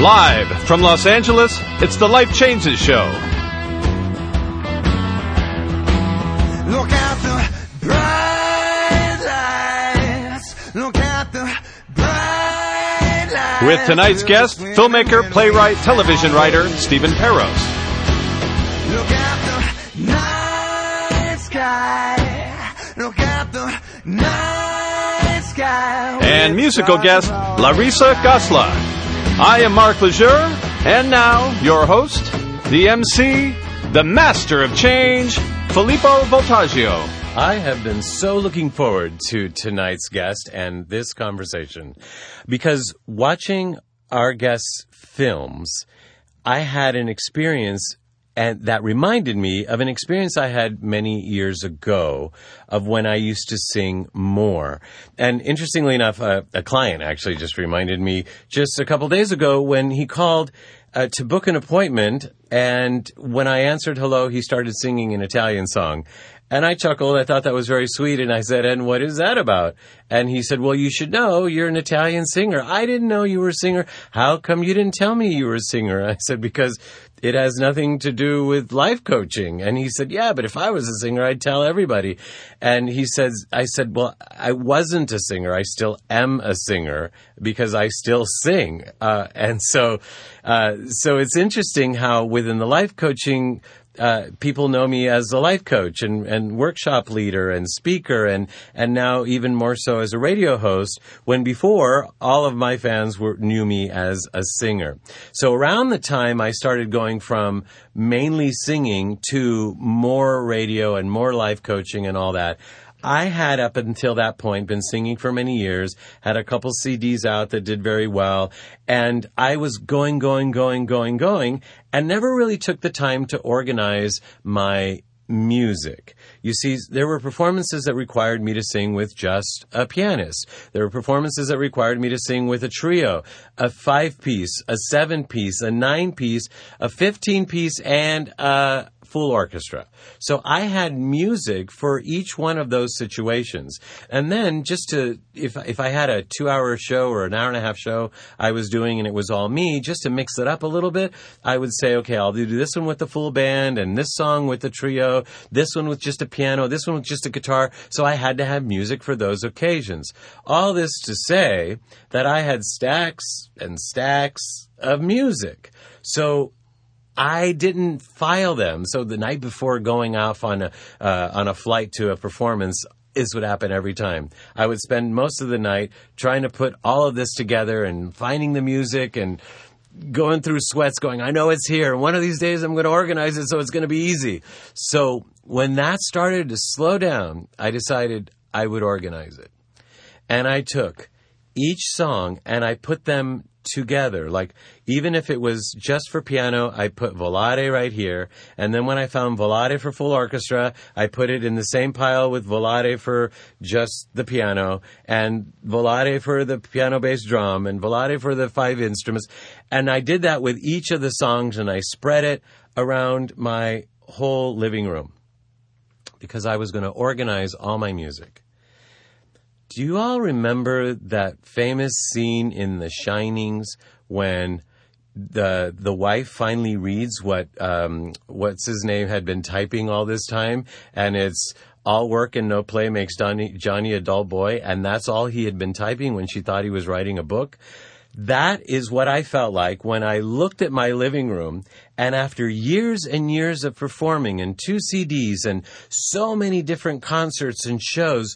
Live from Los Angeles, it's the Life Changes Show. Look at the bright lights. Look at the bright lights. With tonight's guest, filmmaker, playwright, television writer, Stephen Peros. Look at the night sky. Look at the night sky. And musical guest, Larissa Goslar. I am Mark Lejeune, and now, your host, the MC, the master of change, Filippo Voltaggio. I have been so looking forward to tonight's guest and this conversation because watching our guest's films, I had an experience and that reminded me of an experience I had many years ago of when I used to sing more. And interestingly enough, a client actually just reminded me just a couple days ago when he called to book an appointment. And when I answered hello, he started singing an Italian song. And I chuckled. I thought that was very sweet. And I said, and what is that about? And he said, well, you should know you're an Italian singer. I didn't know you were a singer. How come you didn't tell me you were a singer? I said, because it has nothing to do with life coaching. And he said, yeah, but if I was a singer, I'd tell everybody. And he says, I said, well, I wasn't a singer. I still am a singer because I still sing. So it's interesting how within the life coaching people know me as a life coach and workshop leader and speaker and now even more so as a radio host, when before all of my fans knew me as a singer. So around the time I started going from mainly singing to more radio and more life coaching and all that, I had up until that point been singing for many years, had a couple CDs out that did very well, and I was going, and never really took the time to organize my music. You see, there were performances that required me to sing with just a pianist. There were performances that required me to sing with a trio, a 5-piece, a 7-piece, a 9-piece, a 15-piece, and a full orchestra. So I had music for each one of those situations. And then just to, if I had a 2-hour show or an hour-and-a-half show I was doing and it was all me, just to mix it up a little bit, I would say, okay, I'll do this one with the full band and this song with the trio, this one with just a piano, this one with just a guitar. So I had to have music for those occasions. All this to say that I had stacks and stacks of music. So I didn't file them. So the night before going off on a flight to a performance, this would happen every time. I would spend most of the night trying to put all of this together and finding the music and going through sweats going, I know it's here. One of these days I'm going to organize it so it's going to be easy. So when that started to slow down, I decided I would organize it. And I took each song and I put them together. Like, even if it was just for piano, I put Volare right here. And then when I found Volare for full orchestra, I put it in the same pile with Volare for just the piano and Volare for the piano bass drum and Volare for the 5 instruments. And I did that with each of the songs and I spread it around my whole living room because I was going to organize all my music. Do you all remember that famous scene in The Shinings when the wife finally reads what's his name had been typing all this time, and it's all work and no play makes Johnny a dull boy, and that's all he had been typing when she thought he was writing a book? That is what I felt like when I looked at my living room, and after years and years of performing and 2 CDs and so many different concerts and shows,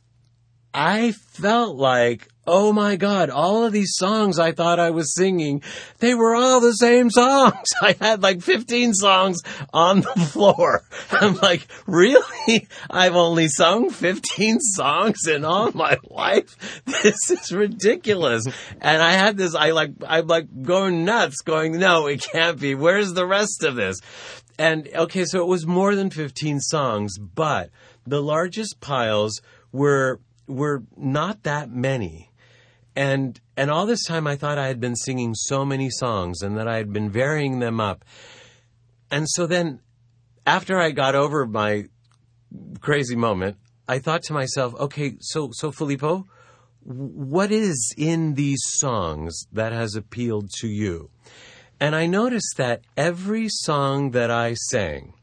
I felt like, oh my God, all of these songs I thought I was singing, they were all the same songs. I had like 15 songs on the floor. I'm like, really? I've only sung 15 songs in all my life? This is ridiculous. And I had this, I'm like going nuts going, no, it can't be. Where's the rest of this? And okay, so it was more than 15 songs, but the largest piles were not that many. And all this time I thought I had been singing so many songs and that I had been varying them up. And so then after I got over my crazy moment, I thought to myself, okay, so Filippo, what is in these songs that has appealed to you? And I noticed that every song that I sang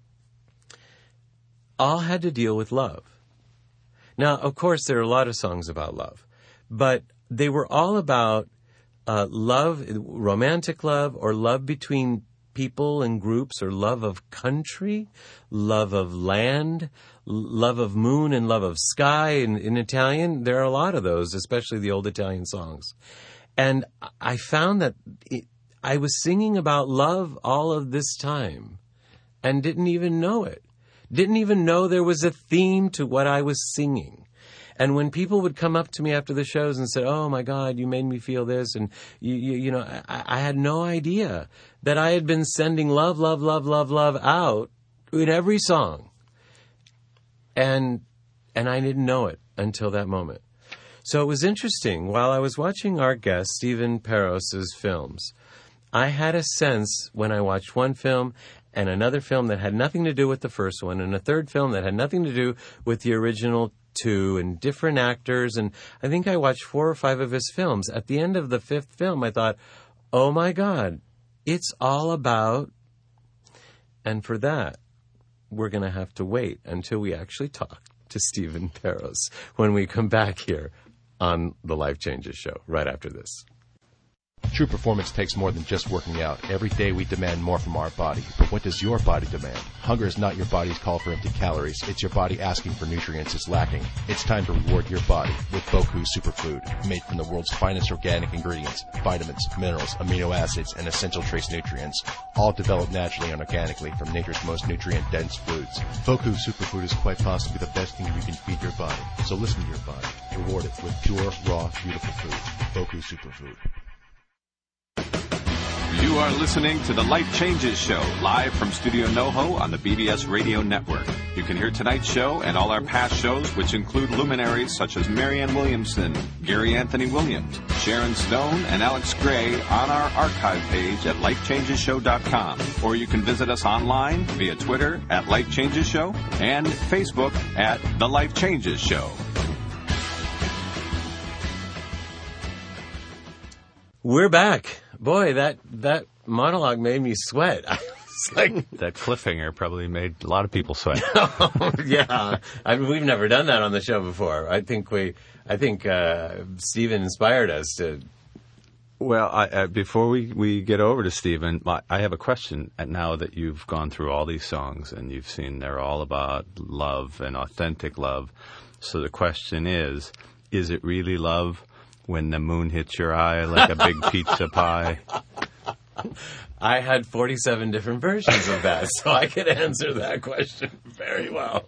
all had to deal with love. Now, of course, there are a lot of songs about love, but they were all about love, romantic love, or love between people and groups, or love of country, love of land, love of moon, and love of sky. In Italian, there are a lot of those, especially the old Italian songs. And I found that I was singing about love all of this time and didn't even know it. Didn't even know there was a theme to what I was singing. And when people would come up to me after the shows and say, "Oh my God, you made me feel this," and you know, I had no idea that I had been sending love, love, love, love, love out in every song. And I didn't know it until that moment. So it was interesting. While I was watching our guest, Stephen Peros's films, I had a sense when I watched one film and another film that had nothing to do with the first one, and a third film that had nothing to do with the original two, and different actors. And I think I watched 4 or 5 of his films. At the end of the 5th film, I thought, oh my God, it's all about... And for that, we're going to have to wait until we actually talk to Stephen Peros when we come back here on The Life Changes Show right after this. True performance takes more than just working out. Every day we demand more from our body. But what does your body demand? Hunger is not your body's call for empty calories. It's your body asking for nutrients it's lacking. It's time to reward your body with Boku Superfood, made from the world's finest organic ingredients, vitamins, minerals, amino acids, and essential trace nutrients, all developed naturally and organically from nature's most nutrient-dense foods. Boku Superfood is quite possibly the best thing you can feed your body. So listen to your body. Reward it with pure, raw, beautiful food. Boku Superfood. You are listening to The Life Changes Show, live from Studio NoHo on the BBS Radio Network. You can hear tonight's show and all our past shows, which include luminaries such as Marianne Williamson, Gary Anthony Williams, Sharon Stone, and Alex Gray on our archive page at lifechangeshow.com. Or you can visit us online via Twitter at Life Changes Show and Facebook at The Life Changes Show. We're back. Boy, that monologue made me sweat. I was like, that cliffhanger probably made a lot of people sweat. Yeah, I mean, we've never done that on the show before. I think Stephen inspired us to. Well, before we get over to Stephen, I have a question. Now that you've gone through all these songs and you've seen they're all about love and authentic love, so the question is it really love when the moon hits your eye like a big pizza pie? I had 47 different versions of that, so I could answer that question very well.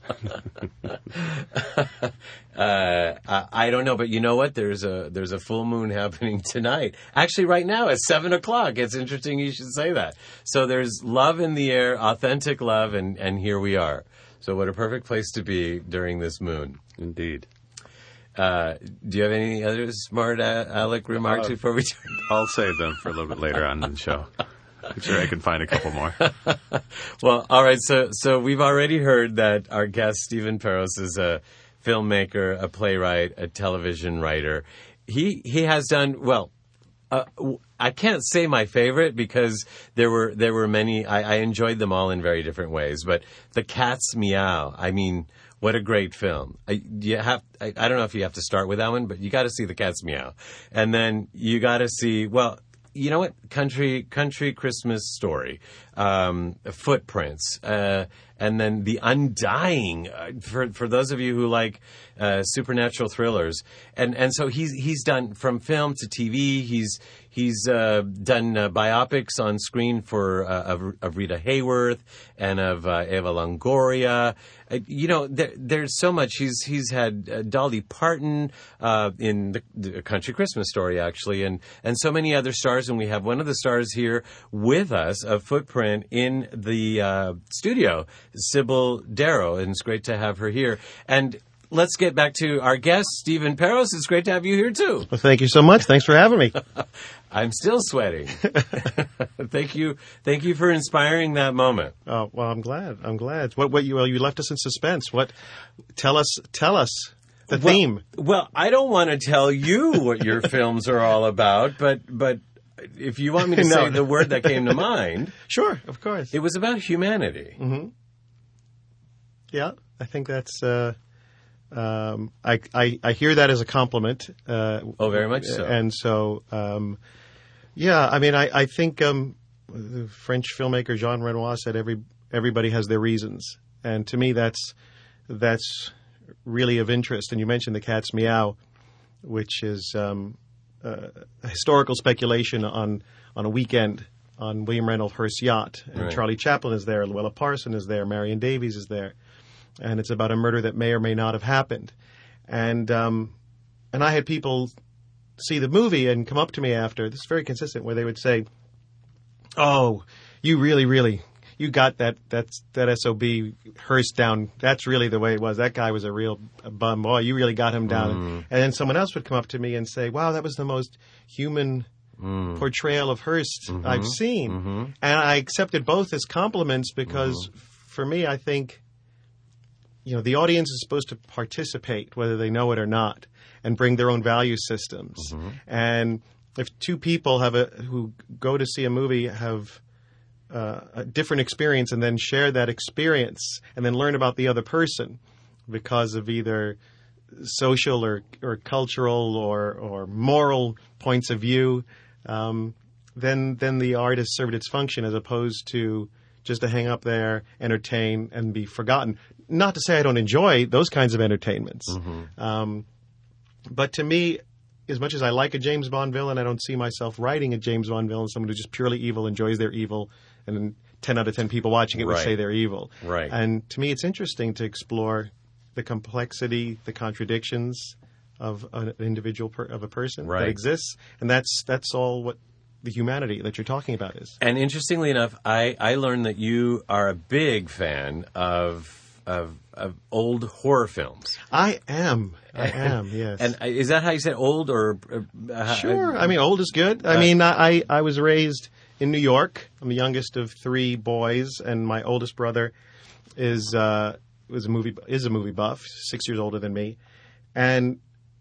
I don't know, but you know what? There's a full moon happening tonight. Actually, right now at 7:00. It's interesting you should say that. So there's love in the air, authentic love, and here we are. So what a perfect place to be during this moon. Indeed. Do you have any other smart aleck remarks before we turn? I'll save them for a little bit later on in the show. I'm sure I can find a couple more. Well, all right. So we've already heard that our guest, Stephen Peros, is a filmmaker, a playwright, a television writer. He has done, well, I can't say my favorite because there were many. I enjoyed them all in very different ways. But The Cat's Meow, I mean, what a great film. I don't know if you have to start with that one, but you got to see The Cat's Meow. And then you got to see, well, you know what? Country Christmas Story, Footprints, and then The Undying, for those of you who like supernatural thrillers. And so he's done from film to TV. He's done biopics on screen of Rita Hayworth and of Eva Longoria. There's so much. He's had Dolly Parton in the Country Christmas Story, actually, and so many other stars. And we have one of the stars here with us, a Footprint, in the studio, Sybil Darrow, and it's great to have her here. And let's get back to our guest, Stephen Peros. It's great to have you here, too. Well, thank you so much. Thanks for having me. I'm still sweating. Thank you for inspiring that moment. Oh, well, I'm glad. What you left us in suspense. Tell us. the theme. Well, I don't want to tell you what your films are all about, but if you want me to say the word that came to mind, Sure, of course. it was about humanity. Mm-hmm. Yeah, I think that's. I hear that as a compliment. Very much so. And so, yeah, I mean, I think the French filmmaker Jean Renoir said everybody has their reasons, and to me that's really of interest. And you mentioned The Cat's Meow, which is a historical speculation on a weekend on William Randolph Hearst's yacht, and Right. Charlie Chaplin is there, Luella Parson is there, Marion Davies is there, and it's about a murder that may or may not have happened. And I had people see the movie and come up to me after. This is very consistent, where they would say, "Oh, you really, you got that SOB Hearst down. That's really the way it was. That guy was a real bum. Oh, you really got him down." And then someone else would come up to me and say, "Wow, that was the most human portrayal of Hearst I've seen." And I accepted both as compliments because for me, I think, the audience is supposed to participate, whether they know it or not, and bring their own value systems. And if two people who go to see a movie have a different experience and then share that experience and then learn about the other person because of either social or cultural or moral points of view, then the art has served its function, as opposed to just to hang up there, entertain, and be forgotten. Not to say I don't enjoy those kinds of entertainments. But to me, as much as I like a James Bond villain, I don't see myself writing a James Bond villain, someone who's just purely evil, enjoys their evil, and then 10 out of 10 people watching it would Right. say they're evil. Right. And to me, it's interesting to explore the complexity, the contradictions of an individual of a person Right. that exists, and that's all what the humanity that you're talking about is. And interestingly enough, I learned that you are a big fan of old horror films. I am, yes. And is that how you said old or? Sure. I mean, old is good. I mean, I was raised in New York. I'm the youngest of three boys, and my oldest brother is a movie buff, 6 years older than me, and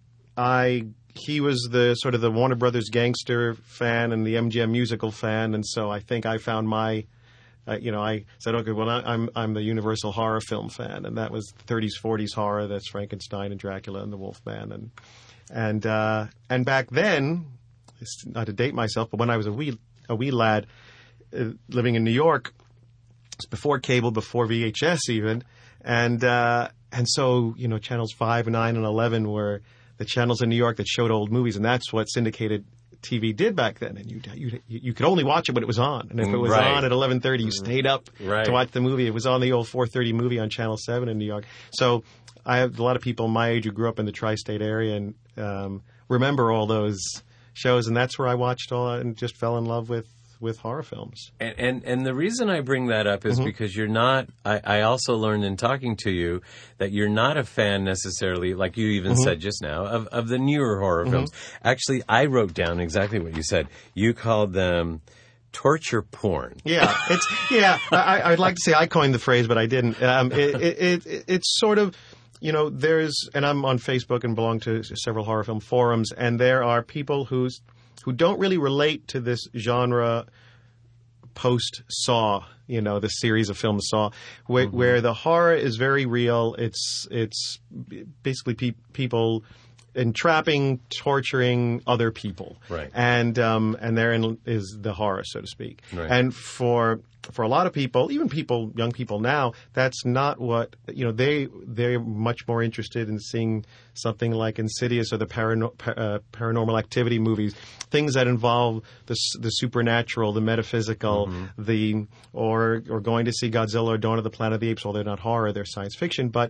he was the sort of the Warner Brothers gangster fan and the MGM musical fan, and so I think I found my. I said, okay, well, I'm the Universal horror film fan, and that was 30s, 40s horror. That's Frankenstein and Dracula and the Wolfman, and back then, not to date myself, but when I was a wee lad living in New York, it's before cable, before VHS even, and so channels 5, 9, and 11 were the channels in New York that showed old movies, and that's what syndicated TV did back then, and you could only watch it when it was on, and if it was Right. on at 11:30, you stayed up Right. to watch the movie. It was on the old 4:30 movie on Channel 7 in New York. So I have a lot of people my age who grew up in the tri-state area and remember all those shows, and that's where I watched all and just fell in love with horror films. And the reason I bring that up is because you're not. I also learned in talking to you that you're not a fan necessarily, like you even said just now, of the newer horror films. Actually, I wrote down exactly what you said. You called them torture porn. Yeah, I'd like to say I coined the phrase, but I didn't. It's sort of, and I'm on Facebook and belong to several horror film forums, and there are people who don't really relate to this genre post Saw, the series of films Saw, where the horror is very real. It's basically people entrapping, torturing other people, Right. And therein is the horror, so to speak. Right. And for a lot of people, even young people now, that's not what they're much more interested in seeing something like Insidious or the Paranormal Activity movies, things that involve the supernatural, the metaphysical, or going to see Godzilla or Dawn of the Planet of the Apes. Well, they're not horror; they're science fiction, but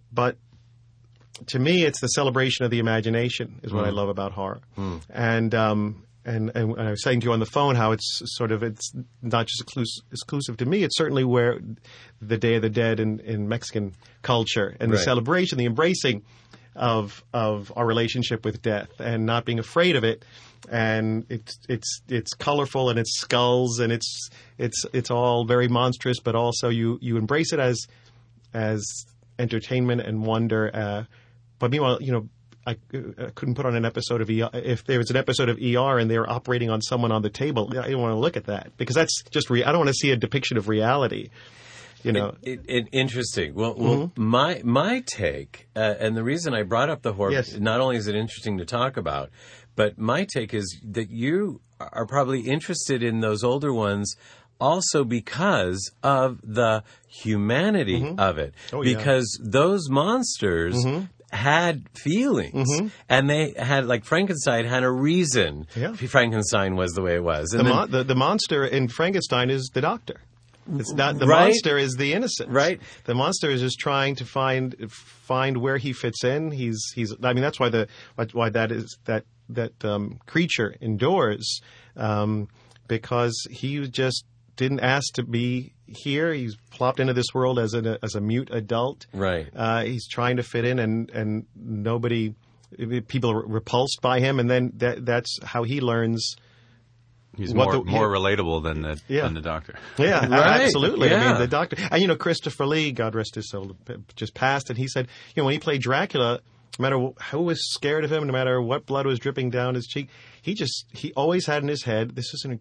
to me, it's the celebration of the imagination is what I love about horror. And I was saying to you on the phone how it's not just exclusive to me. It's certainly where the Day of the Dead in Mexican culture and the Right. celebration, the embracing of our relationship with death and not being afraid of it. And it's colorful and it's skulls and it's all very monstrous, but also you embrace it as entertainment and wonder. but meanwhile, I couldn't put on an episode of ER. If there was an episode of ER and they were operating on someone on the table, I didn't want to look at that because that's just I don't want to see a depiction of reality. Interesting. Well, my take, and the reason I brought up the horror, Yes. not only is it interesting to talk about, but my take is that you are probably interested in those older ones also because of the humanity of it. Oh, yeah. Because those monsters had feelings, and they had, like Frankenstein had a reason. Yeah. Frankenstein was the way it was. And The monster in Frankenstein is the doctor. It's not the Right. monster is the innocent. Right. The monster is just trying to find where he fits in. He's. I mean, that's why that is that creature endures, because he just didn't ask to be here. He's plopped into this world as a mute adult. Right. He's trying to fit in, and people are repulsed by him, and then that's how he learns. He's What more relatable than the doctor. Yeah, Right. absolutely. Yeah. I mean, the doctor, and Christopher Lee, God rest his soul, just passed, and he said, when he played Dracula, no matter who was scared of him, no matter what blood was dripping down his cheek, he always had in his head, he's an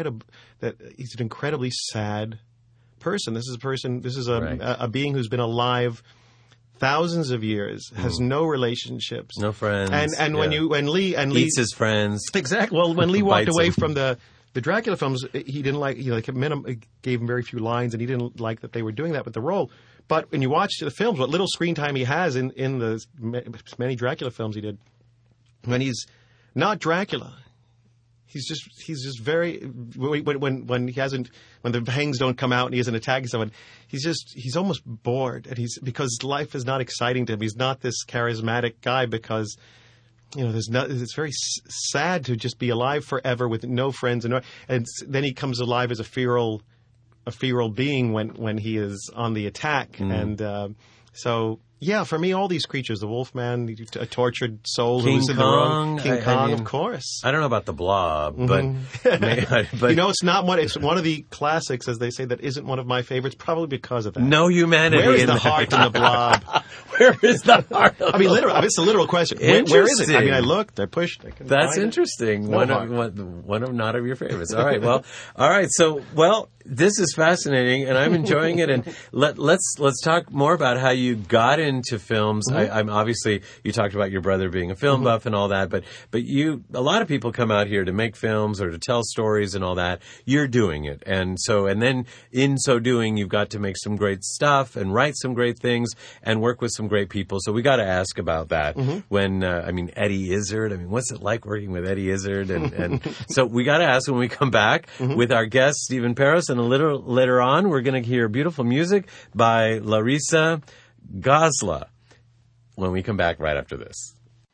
incredibly sad person. This is Right. a being who's been alive thousands of years, has no relationships, No friends. and when Lee eats his friends. exactly. Well, when Lee walked Bites away him. from the Dracula films, he didn't like. Gave him very few lines, and he didn't like that they were doing that with the role. But when you watch the films, what little screen time he has in the many Dracula films he did, when he's not Dracula, he's just very when the fangs don't come out and he isn't attacking someone, he's almost bored, and because life is not exciting to him. He's not this charismatic guy because it's very sad to just be alive forever with no friends and then he comes alive as a feral being when he is on the attack, and so. Yeah, for me, all these creatures, the Wolfman, a tortured soul who's in the room, King Kong, of course. I don't know about the Blob, but it's not one. It's one of the classics, as they say, that isn't one of my favorites, probably because of that. no humanity. Where is in the there. heart in the Blob? Where is the heart? I mean, literally, it's a literal question. Where is it? I mean, I looked, I pushed. I couldn't That's find it. interesting. No One heart. of not of your favorites. All right. Well, all right. So, this is fascinating, and I'm enjoying it. And let's talk more about how you got into films. I'm obviously, you talked about your brother being a film buff and all that, but a lot of people come out here to make films or to tell stories and all that. You're doing it, and then in so doing, you've got to make some great stuff and write some great things and work with some great people. So we got to ask about that. When Eddie Izzard. I mean, what's it like working with Eddie Izzard? And so we got to ask when we come back with our guest Stephen Paris, and a little later on we're going to hear beautiful music by Larissa Gosla when we come back right after this.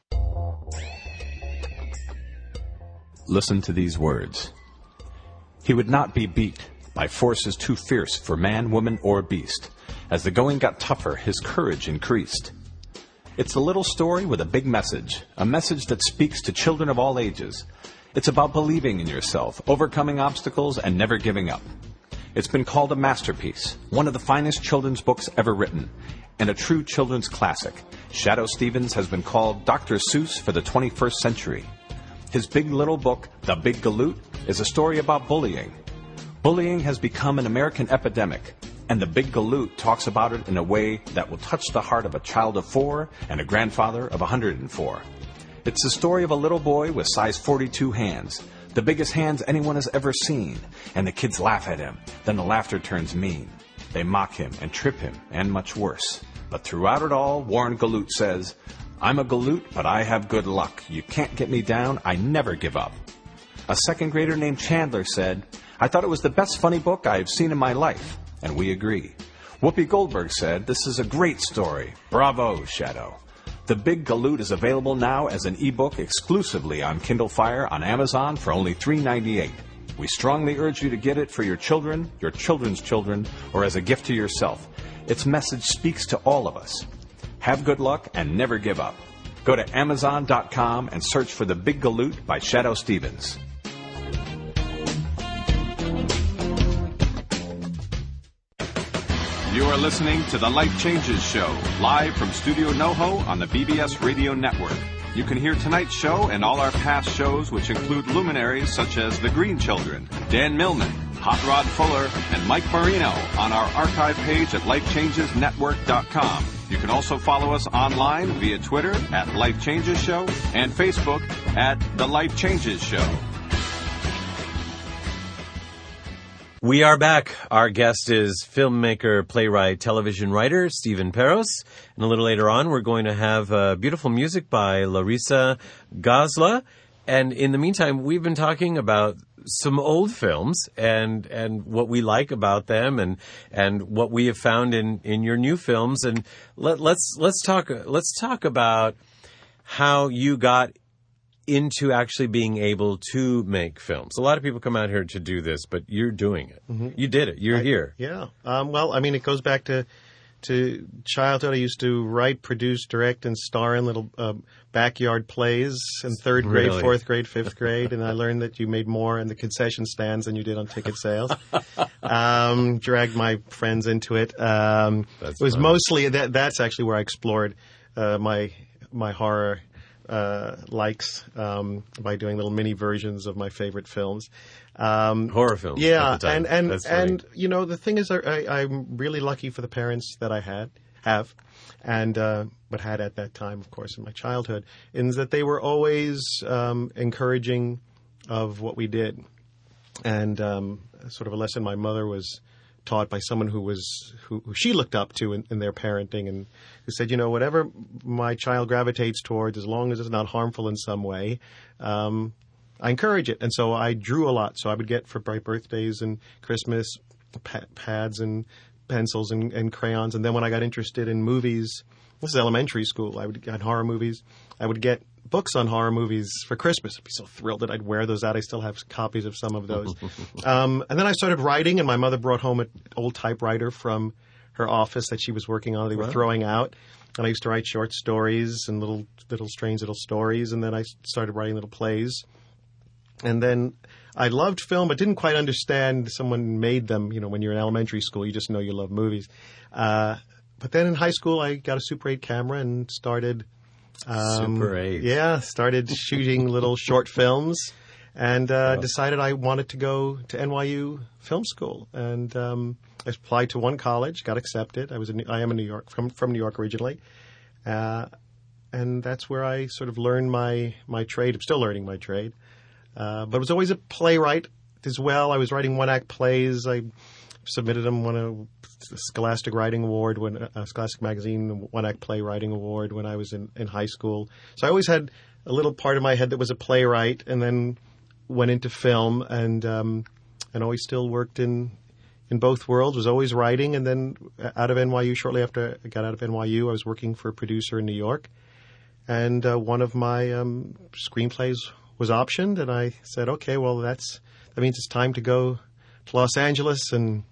Listen to these words. He would not be beat by forces too fierce for man, woman, or beast. As the going got tougher, his courage increased. It's a little story with a big message, a message that speaks to children of all ages. It's about believing in yourself, overcoming obstacles, and never giving up. It's been called a masterpiece, one of the finest children's books ever written, and a true children's classic. Shadoe Stevens has been called Dr. Seuss for the 21st century. His big little book, The Big Galoot, is a story about bullying. Bullying has become an American epidemic, and The Big Galoot talks about it in a way that will touch the heart of a child of 4 and a grandfather of 104. It's the story of a little boy with size 42 hands, the biggest hands anyone has ever seen, and the kids laugh at him. Then the laughter turns mean. They mock him and trip him, and much worse. But throughout it all, Warren Galoot says, "I'm a Galoot, but I have good luck. You can't get me down. I never give up." A second grader named Chandler said, "I thought it was the best funny book I have seen in my life." And we agree. Whoopi Goldberg said, "This is a great story. Bravo, Shadoe." The Big Galoot is available now as an ebook exclusively on Kindle Fire on Amazon for only $3.98. We strongly urge you to get it for your children, your children's children, or as a gift to yourself. Its message speaks to all of us. Have good luck and never give up. Go to Amazon.com and search for The Big Galoot by Shadoe Stevens. You are listening to The Life Changes Show, live from Studio NoHo on the BBS Radio Network. You can hear tonight's show and all our past shows, which include luminaries such as The Green Children, Dan Millman, Hot Rod Fuller, and Mike Marino on our archive page at lifechangesnetwork.com. You can also follow us online via Twitter at Life Changes Show and Facebook at The Life Changes Show. We are back. Our guest is filmmaker, playwright, television writer Stephen Peros. And a little later on, we're going to have beautiful music by Larissa Gosla. And in the meantime, we've been talking about some old films and what we like about them and what we have found in your new films. And let's talk about how you got into actually being able to make films. A lot of people come out here to do this, but you're doing it. Mm-hmm. You did it. You're here. Yeah. Well, I mean, it goes back to childhood. I used to write, produce, direct, and star in little backyard plays in third grade, Really? Fourth grade, fifth grade, and I learned that you made more in the concession stands than you did on ticket sales. Dragged my friends into it. It was mostly that's actually where I explored my horror likes by doing little mini versions of my favorite films. Horror films. Yeah, at the time. and you know, the thing is, I'm really lucky for the parents that I have, and but had at that time, of course, in my childhood, in that they were always encouraging of what we did, and sort of a lesson my mother was taught by someone who she looked up to in their parenting, and who said, you know, whatever my child gravitates towards, as long as it's not harmful in some way, I encourage it. And so I drew a lot. So I would get for bright birthdays and Christmas pads and pencils and crayons. And then when I got interested in movies, this is elementary school, I would get horror movies. I would get books on horror movies for Christmas. I'd be so thrilled that I'd wear those out. I still have copies of some of those. And then I started writing, and my mother brought home an old typewriter from her office that she was working on. They were throwing out. And I used to write short stories and little strange little stories. And then I started writing little plays. And then I loved film, but didn't quite understand someone made them. You know, when you're in elementary school, you just know you love movies. But then in high school, I got a Super 8 camera and started... Super 8. Yeah, started shooting little short films and decided I wanted to go to NYU Film School. And I applied to one college, got accepted. I am in New York, from New York originally. And that's where I sort of learned my trade. I'm still learning my trade. But I was always a playwright as well. I was writing one-act plays. I submitted them, won a Scholastic Writing Award, Scholastic Magazine One-Act Playwriting Award when I was in high school. So I always had a little part of my head that was a playwright, and then went into film, and always still worked in both worlds. Was always writing, and then out of NYU, shortly after I got out of NYU, I was working for a producer in New York, and one of my screenplays was optioned, and I said, okay, well that means it's time to go to Los Angeles and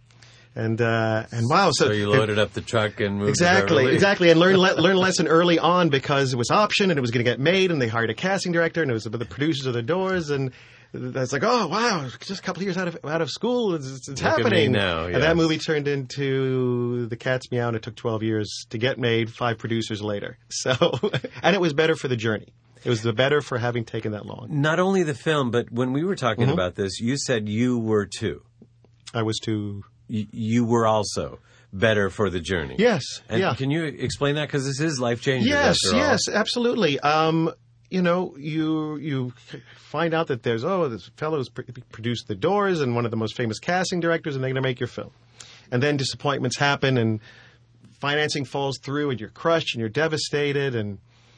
wow. So you loaded up the truck and moved exactly, and learned a lesson early on, because it was option and it was going to get made, and they hired a casting director, and it was the producers of the doors, and it's like, oh wow, just a couple of years out of school, it's happening now. Yes. And that movie turned into The Cat's Meow, and it took 12 years to get made, 5 producers later. So, and it was better for the journey. It was the better for having taken that long. Not only the film, but when we were talking about this, you said you were too. I was too. You were also better for the journey. Yes. And yeah. Can you explain that? Because this is life-changing. Yes, absolutely. You know, you find out that this fellow who's produced The Doors and one of the most famous casting directors, and they're going to make your film. And then disappointments happen, and financing falls through, and you're crushed, and you're devastated, and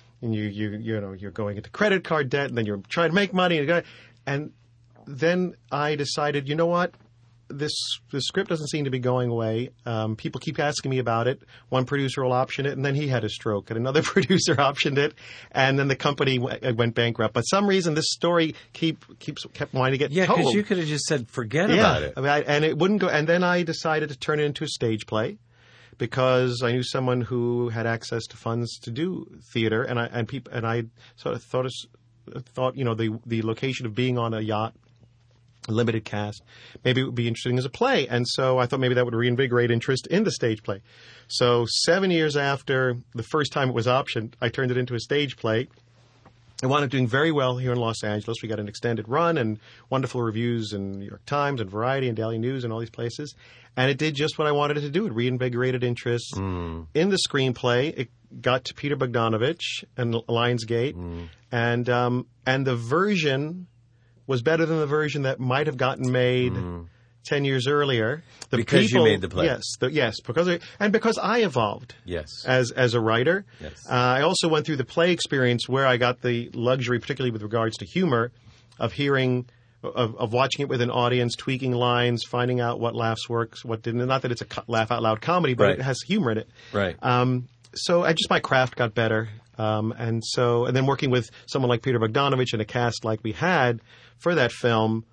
you're going into credit card debt, and then you're trying to make money, and then I decided, you know what? This script doesn't seem to be going away. People keep asking me about it. One producer will option it, and then he had a stroke, and another producer optioned it, and then the company went bankrupt. But for some reason, this story kept wanting to get told. Yeah, because you could have just said, forget about it. I mean, and it wouldn't go. And then I decided to turn it into a stage play, because I knew someone who had access to funds to do theater, and I sort of thought, you know, the location of being on a yacht limited cast. Maybe it would be interesting as a play. And so I thought maybe that would reinvigorate interest in the stage play. So 7 years after the first time it was optioned, I turned it into a stage play. It wound up doing very well here in Los Angeles. We got an extended run and wonderful reviews in New York Times and Variety and Daily News and all these places. And it did just what I wanted it to do. It reinvigorated interest in the screenplay. It got to Peter Bogdanovich and Lionsgate. And the version was better than the version that might have gotten made 10 years earlier. Because you made the play. Yes, because I evolved. Yes. As a writer. Yes. I also went through the play experience where I got the luxury, particularly with regards to humor, of hearing, of watching it with an audience, tweaking lines, finding out what laughs works, what didn't. Not that it's a laugh out loud comedy, but it has humor in it. Right. So my craft got better. And then working with someone like Peter Bogdanovich and a cast like we had for that film,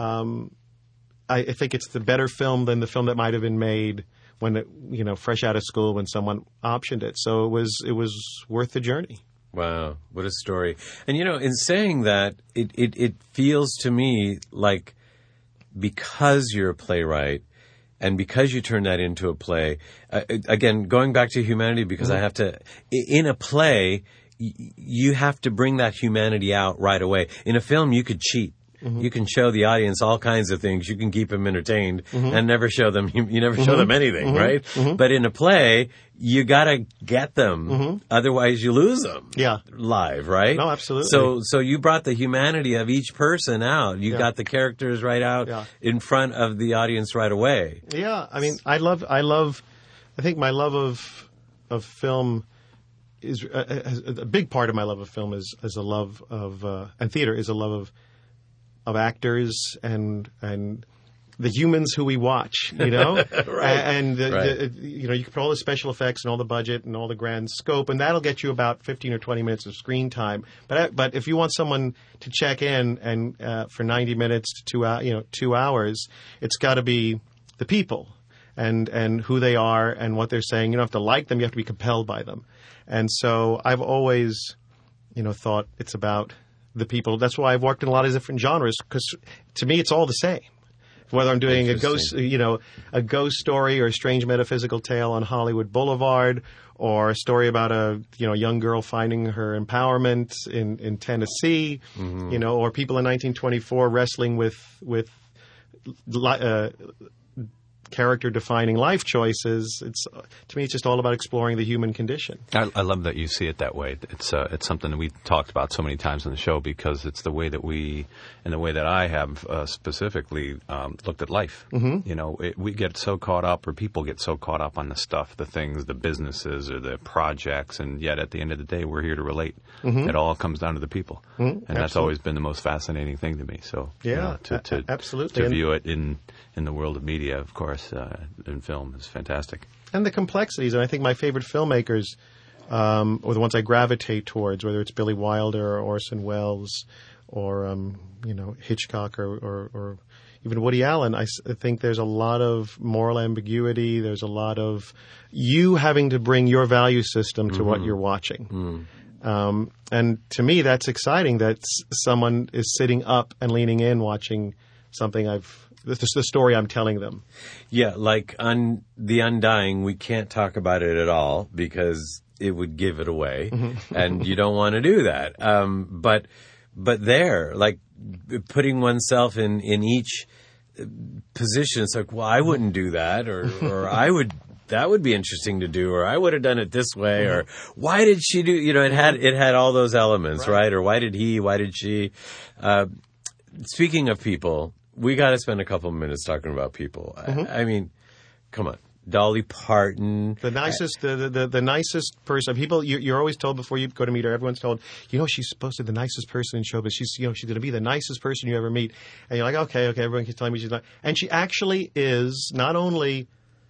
I think it's the better film than the film that might have been made when it, fresh out of school when someone optioned it. So it was worth the journey. Wow, what a story. And in saying that, it feels to me like because you're a playwright and because you turn that into a play, again, going back to humanity, because I have to, in a play, you have to bring that humanity out right away. In a film, you could cheat. You can show the audience all kinds of things. You can keep them entertained and never show them. You never show them anything, right? But in a play, you gotta get them. Otherwise, you lose them. Yeah, live, right? No, absolutely. So you brought the humanity of each person out. You got the characters right out in front of the audience right away. Yeah, I mean, I think my love of film is a big part of my love of film is a love of and theater is a love of actors and the humans who we watch, right. And you can put all the special effects and all the budget and all the grand scope, and that'll get you about 15 or 20 minutes of screen time. But if you want someone to check in and for 90 minutes to 2 hours, it's got to be the people and who they are and what they're saying. You don't have to like them; you have to be compelled by them. And so I've always, thought it's about the people. That's why I've worked in a lot of different genres, because to me it's all the same. Whether I'm doing a ghost story or a strange metaphysical tale on Hollywood Boulevard, or a story about a young girl finding her empowerment in Tennessee, or people in 1924 wrestling with character-defining life choices. To me, it's just all about exploring the human condition. I love that you see it that way. It's something that we've talked about so many times on the show, because it's the way that we, and the way that I have specifically looked at life. We get so caught up, or people get so caught up on the stuff, the things, the businesses or the projects, and yet at the end of the day, we're here to relate. It all comes down to the people, and that's always been the most fascinating thing to me. So absolutely, to view it in the world of media, of course. In film is fantastic. And the complexities. And I think my favorite filmmakers, or the ones I gravitate towards, whether it's Billy Wilder or Orson Welles or, Hitchcock or even Woody Allen, I think there's a lot of moral ambiguity. There's a lot of you having to bring your value system to what you're watching. And to me, that's exciting that someone is sitting up and leaning in watching something the story I'm telling them. Yeah, like on The Undying, we can't talk about it at all because it would give it away, and you don't want to do that. But there, like putting oneself in each position, it's like, well, I wouldn't do that, or I would. That would be interesting to do, or I would have done it this way, or why did she do? It had all those elements, right? Or why did he? Why did she? Speaking of people. We got to spend a couple of minutes talking about people. I mean, come on, Dolly Parton, the nicest, the nicest person. People, you're always told before you go to meet her. Everyone's told, she's supposed to be the nicest person in showbiz. She's going to be the nicest person you ever meet. And you're like, okay. Everyone keeps telling me she's not, and she actually is not only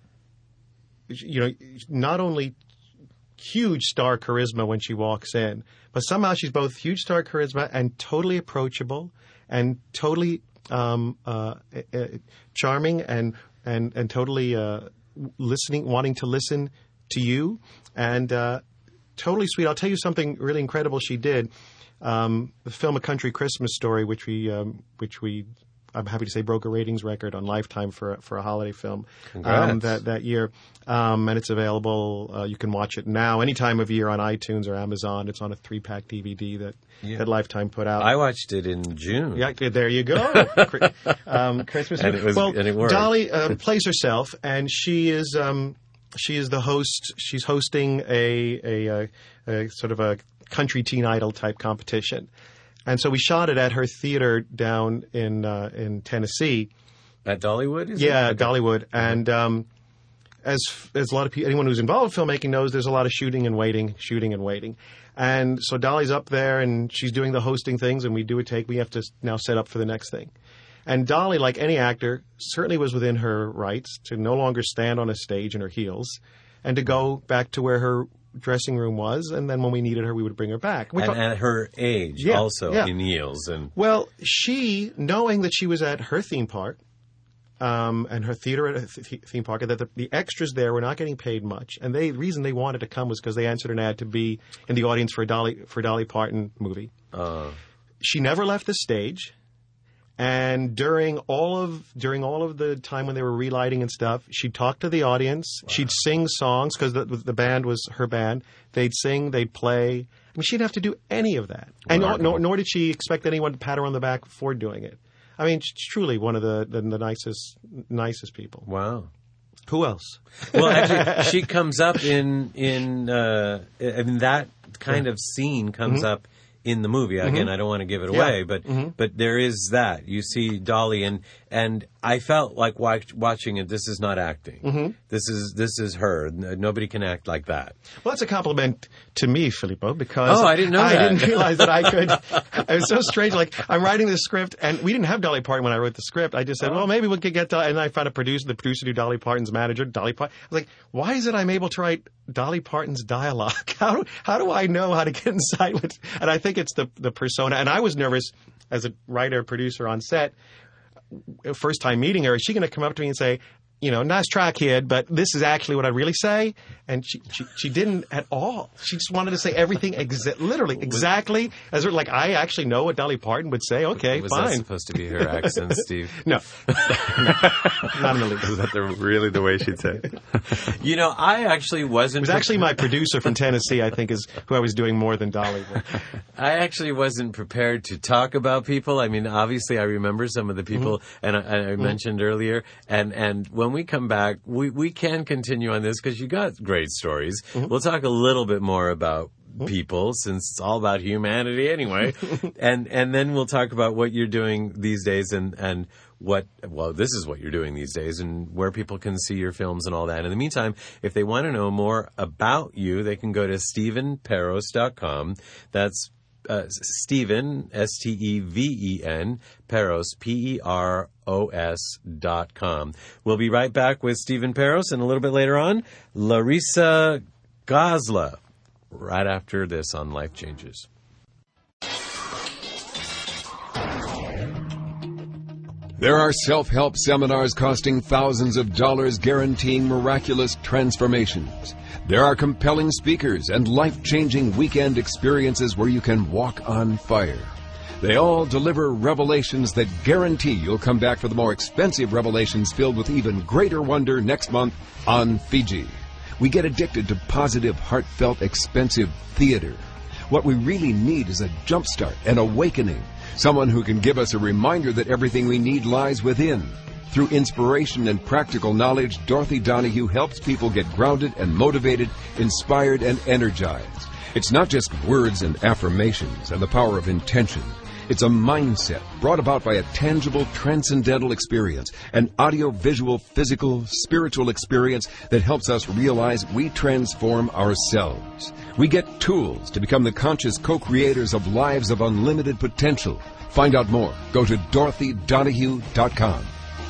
huge star charisma when she walks in, but somehow she's both huge star charisma and totally approachable and totally. Charming and totally wanting to listen to you, and totally sweet. I'll tell you something really incredible she did. The film A Country Christmas Story, which we I'm happy to say, broke a ratings record on Lifetime for a holiday film that year. And it's available. You can watch it now any time of year on iTunes or Amazon. It's on a 3-pack DVD that Lifetime put out. I watched it in June. Yeah, there you go. Christmas. And it worked. Dolly plays herself, and she is the host. She's hosting a sort of a country teen idol type competition. And so we shot it at her theater down in Tennessee. At Dollywood? At Dollywood. And as a lot of people, anyone who's involved in filmmaking knows, there's a lot of shooting and waiting. And so Dolly's up there, and she's doing the hosting things, and we do a take. We have to now set up for the next thing. And Dolly, like any actor, certainly was within her rights to no longer stand on a stage in her heels and to go back to where her dressing room was, and then when we needed her, we would bring her back. And at her age, also in heels. Well, she, knowing that she was at her theme park, and her theater at a theme park, and that the extras there were not getting paid much, and the reason they wanted to come was because they answered an ad to be in the audience for a Dolly Parton movie. She never left the stage. And during all of the time when they were relighting and stuff, she'd talk to the audience. Wow. She'd sing songs because the band was her band. They'd sing, they'd play. I mean, she didn't have to do any of that. And nor did she expect anyone to pat her on the back for doing it. I mean, she's truly one of the nicest people. Wow. Who else? Well, actually, she comes up in that kind of scene comes up in the movie. Again, I don't want to give it away, but there is that. You see Dolly, and I felt like watching it, this is not acting. This is her. Nobody can act like that. Well, that's a compliment to me, Filippo, because I didn't know that. I didn't realize that I could. It was so strange. Like, I'm writing the script, and we didn't have Dolly Parton when I wrote the script. I just said, well, maybe we could get Dolly. And I found the producer knew Dolly Parton's manager, Dolly Parton. I was like, why is it I'm able to write Dolly Parton's dialogue? How do I know how to get inside with? And I think it's the persona. And I was nervous as a writer, producer on set. First time meeting her, is she going to come up to me and say, nice try, kid, but this is actually what I really say? And she didn't at all. She just wanted to say everything literally exactly as like I actually know what Dolly Parton would say. Okay, was fine. Was that supposed to be her accent, Steve? No. Not in the least. Is that really the way she'd say it? I actually wasn't... It was actually my producer from Tennessee, I think, is who I was doing more than Dolly. I actually wasn't prepared to talk about people. I mean, obviously, I remember some of the people, and I mentioned earlier, and when we come back, we can continue on this because you got great stories. We'll talk a little bit more about people since it's all about humanity anyway. and then we'll talk about what you're doing these days and this is what you're doing these days and where people can see your films and all that. In the meantime, if they want to know more about you, they can go to StephenPeros.com. That's Stephen, Steven, Peros, Peros.com. We'll be right back with Stephen Peros, and a little bit later on, Larissa Gosla, right after this on Life Changes. There are self-help seminars costing thousands of dollars guaranteeing miraculous transformations. There are compelling speakers and life-changing weekend experiences where you can walk on fire. They all deliver revelations that guarantee you'll come back for the more expensive revelations filled with even greater wonder next month on Fiji. We get addicted to positive, heartfelt, expensive theater. What we really need is a jumpstart, an awakening, someone who can give us a reminder that everything we need lies within. Through inspiration and practical knowledge, Dorothy Donahue helps people get grounded and motivated, inspired and energized. It's not just words and affirmations and the power of intention. It's a mindset brought about by a tangible, transcendental experience, an audio-visual, physical, spiritual experience that helps us realize we transform ourselves. We get tools to become the conscious co-creators of lives of unlimited potential. Find out more. Go to DorothyDonahue.com.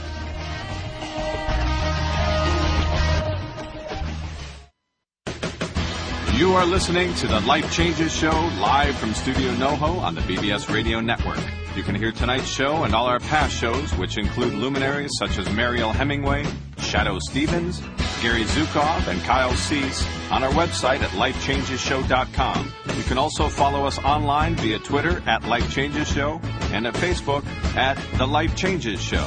You are listening to the Life Changes Show live from Studio NoHo on the BBS Radio Network. You can hear tonight's show and all our past shows, which include luminaries such as Mariel Hemingway, Shadoe Stevens, Gary Zukav, and Kyle Cease on our website at lifechangesshow.com. You can also follow us online via Twitter at Life Changes Show and at Facebook at The Life Changes Show.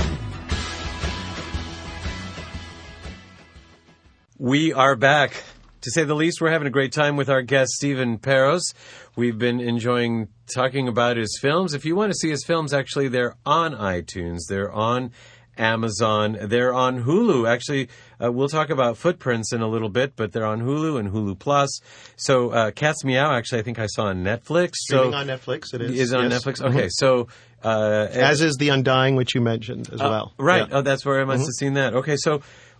We are back. To say the least, we're having a great time with our guest, Stephen Peros. We've been enjoying talking about his films. If you want to see his films, actually, they're on iTunes. They're on Amazon. They're on Hulu. Actually, we'll talk about Footprints in a little bit, but they're on Hulu and Hulu Plus. So Cat's Meow, actually, I think I saw on Netflix. Streaming on Netflix, it is. Is it on yes. Netflix? Okay, so... as is The Undying, which you mentioned as well. Right. Yeah. Oh, that's where I must have seen that. Okay, so...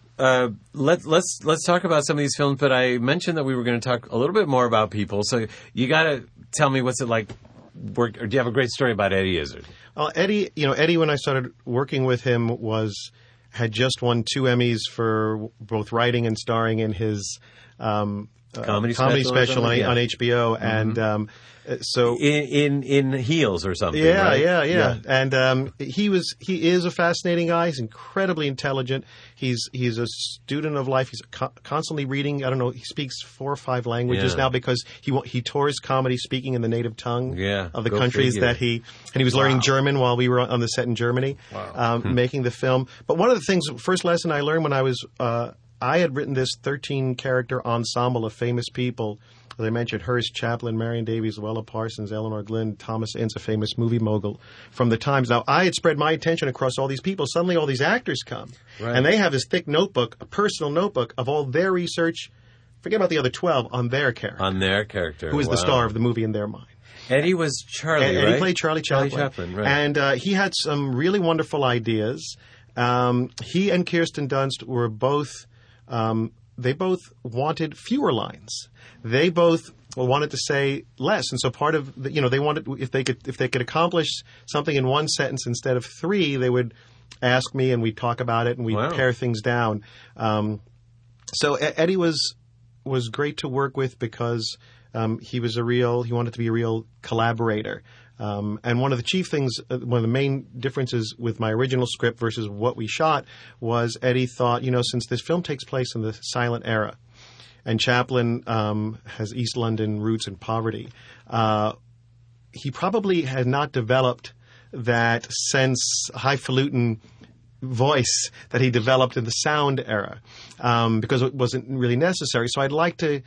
let's talk about some of these films, but I mentioned that we were going to talk a little bit more about people. So you got to tell me what's it like. Or do you have a great story about Eddie Izzard? Well, Eddie, when I started working with him, had just won 2 Emmys for both writing and starring in his comedy special on HBO, and so in Heels or something. Yeah, right? yeah. And he is a fascinating guy. He's incredibly intelligent. He's a student of life. He's constantly reading. I don't know. He speaks 4 or 5 languages now because he tours comedy speaking in the native tongue of the countries that he was learning German while we were on the set in Germany, making the film. But one of the things, first lesson I learned when I was I had written this 13-character ensemble of famous people. As I mentioned, Hearst, Chaplin, Marion Davies, Luella Parsons, Eleanor Glynn, Thomas Ince, a famous movie mogul from the Times. Now, I had spread my attention across all these people. Suddenly, all these actors come, and they have this thick notebook, a personal notebook of all their research. Forget about the other 12 on their character. On their character. Who is the star of the movie in their mind. Eddie was Charlie, right? Eddie played Charlie Chaplin. Charlie Chaplin, right. And he had some really wonderful ideas. He and Kirsten Dunst were both... they both wanted fewer lines. They both wanted to say less, and so part of they wanted if they could accomplish something in 1 sentence instead of 3, they would ask me and we'd talk about it and we'd pare things down. So Eddie was great to work with because he wanted to be a real collaborator. And one of the chief things, one of the main differences with my original script versus what we shot was Eddie thought, since this film takes place in the silent era and Chaplin has East London roots and poverty, he probably had not developed that highfalutin voice that he developed in the sound era because it wasn't really necessary. So I'd like to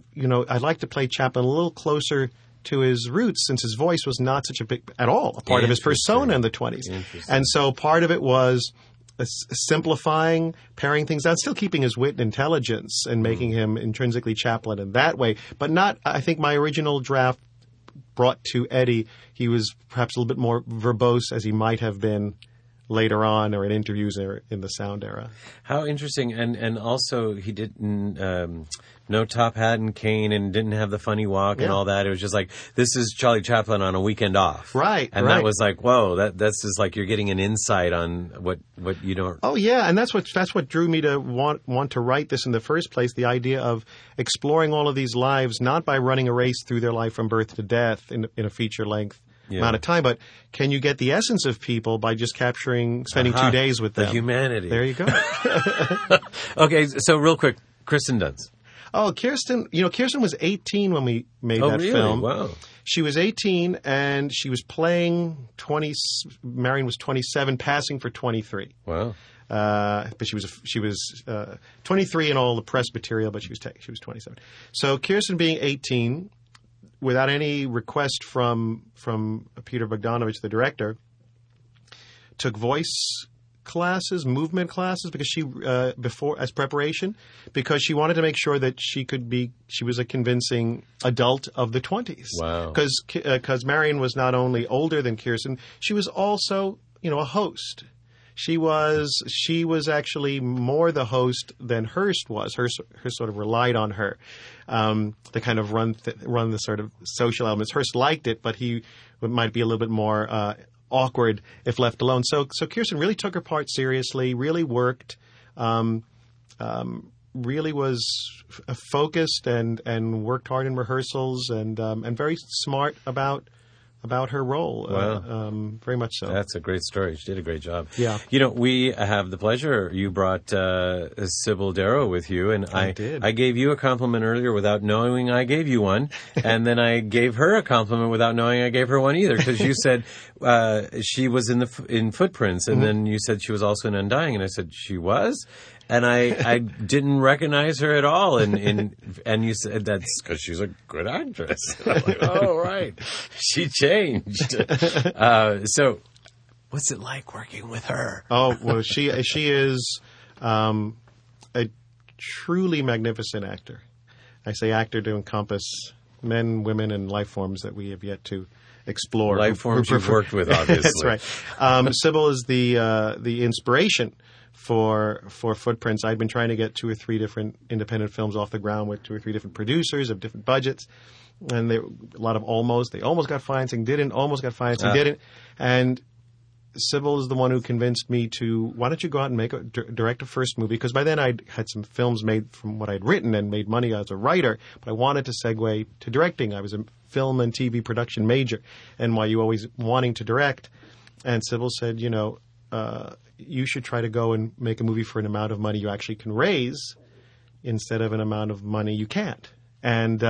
play Chaplin a little closer to his roots, since his voice was not such a part of his persona in the 20s. And so part of it was simplifying, paring things down, still keeping his wit and intelligence and making him intrinsically Chaplin in that way. But not, I think my original draft brought to Eddie, he was perhaps a little bit more verbose as he might have been later on or in interviews or in the sound era. How interesting. And also he didn't no top hat and cane and didn't have the funny walk and all that. It was just like, this is Charlie Chaplin on a weekend off. Right. And that was like, whoa, that's just like you're getting an insight on what you don't. Oh yeah, and that's what drew me to want to write this in the first place, the idea of exploring all of these lives not by running a race through their life from birth to death in a feature length amount of time, but can you get the essence of people by just spending 2 days with them? The humanity. There you go. Okay, so real quick, Kirsten Dunst. Oh, Kirsten was 18 when we made that really? film. Wow. She was 18 and she was playing 20, Marion was 27, passing for 23. Wow. But she was 23 in all the press material, but she was 27. So Kirsten being 18, without any request from Peter Bogdanovich, the director, took voice classes, movement classes, because she as preparation, because she wanted to make sure that she was a convincing adult of the 20s. Wow. Because Marion was not only older than Kirsten, she was also a host. She was actually more the host than Hearst was. Hearst sort of relied on her to kind of run the sort of social elements. Hearst liked it, but he might be a little bit more awkward if left alone. So Kirsten really took her part seriously, really worked, really was focused and worked hard in rehearsals and very smart about about her role. Wow. Very much so. That's a great story. She did a great job. Yeah. You know, we have the pleasure. You brought Sybil Darrow with you, and I did. I gave you a compliment earlier without knowing I gave you one, and then I gave her a compliment without knowing I gave her one either, because you said she was in Footprints, and then you said she was also in Undying, and I said she was. And I didn't recognize her at all, and you said that's because she's a good actress. And I'm like, oh right, she changed. So, what's it like working with her? Oh well, she is a truly magnificent actor. I say actor to encompass men, women, and life forms that we have yet to explore. Life forms you've worked with, obviously. That's right. Sybil is the inspiration for Footprints. I'd been trying to get 2 or 3 different independent films off the ground with 2 or 3 different producers of different budgets, and a lot of almost. They almost got financing, didn't. Almost got financing, didn't. And Sybil is the one who convinced me to, why don't you go out and direct a first movie? Because by then I'd had some films made from what I'd written and made money as a writer, but I wanted to segue to directing. I was a film and TV production major, NYU, always wanting to direct. And Sybil said, you should try to go and make a movie for an amount of money you actually can raise instead of an amount of money you can't. And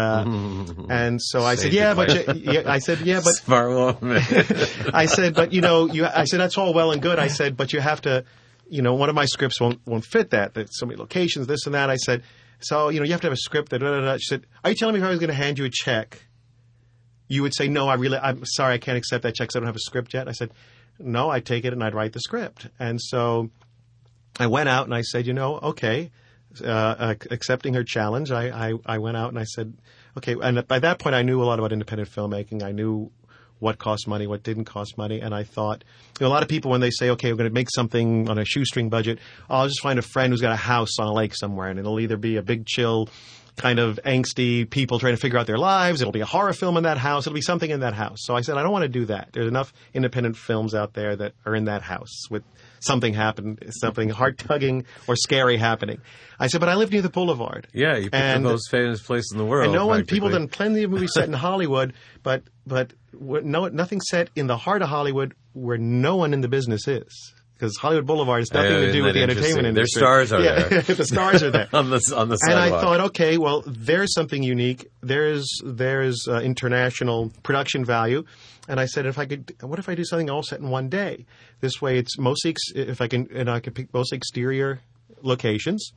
so I said, but smart woman. I said, but I said, that's all well and good. I said, but you have to, one of my scripts won't fit that. There's so many locations, this and that. I said, so, you have to have a script that, She said, are you telling me if I was going to hand you a check, you would say, no, I'm sorry, I can't accept that check because I don't have a script yet? I said, no, I'd take it and I'd write the script. And so I went out and I said, okay, accepting her challenge, I went out and I said, okay. And by that point, I knew a lot about independent filmmaking. I knew what cost money, what didn't cost money. And I thought, a lot of people, when they say, okay, we're going to make something on a shoestring budget, I'll just find a friend who's got a house on a lake somewhere, and it'll either be a big chill kind of angsty people trying to figure out their lives. It'll be a horror film in that house. It'll be something in that house. So I said, I don't want to do that. There's enough independent films out there that are in that house with something heart-tugging or scary happening. I said, but I live near the Boulevard. Yeah, you picked the most famous place in the world. And people done plenty of movies set in Hollywood, but nothing set in the heart of Hollywood where no one in the business is. Because Hollywood Boulevard has nothing to do with the entertainment industry. Their stars are there. The stars are there. on the sidewalk. And I thought, okay, well, there's something unique. There's international production value. And I said, what if I do something all set in one day? This way, it's mostly, I can pick mostly exterior locations.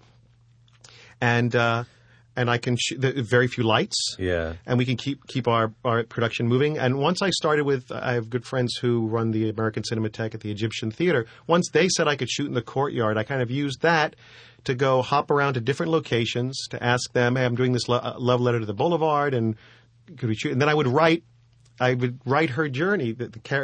And I can very few lights. Yeah. And we can keep our production moving. And once I started I have good friends who run the American Cinematheque at the Egyptian Theater. Once they said I could shoot in the courtyard, I kind of used that to go hop around to different locations to ask them, hey, I'm doing this love letter to the Boulevard, and could we shoot? And then I would write her journey.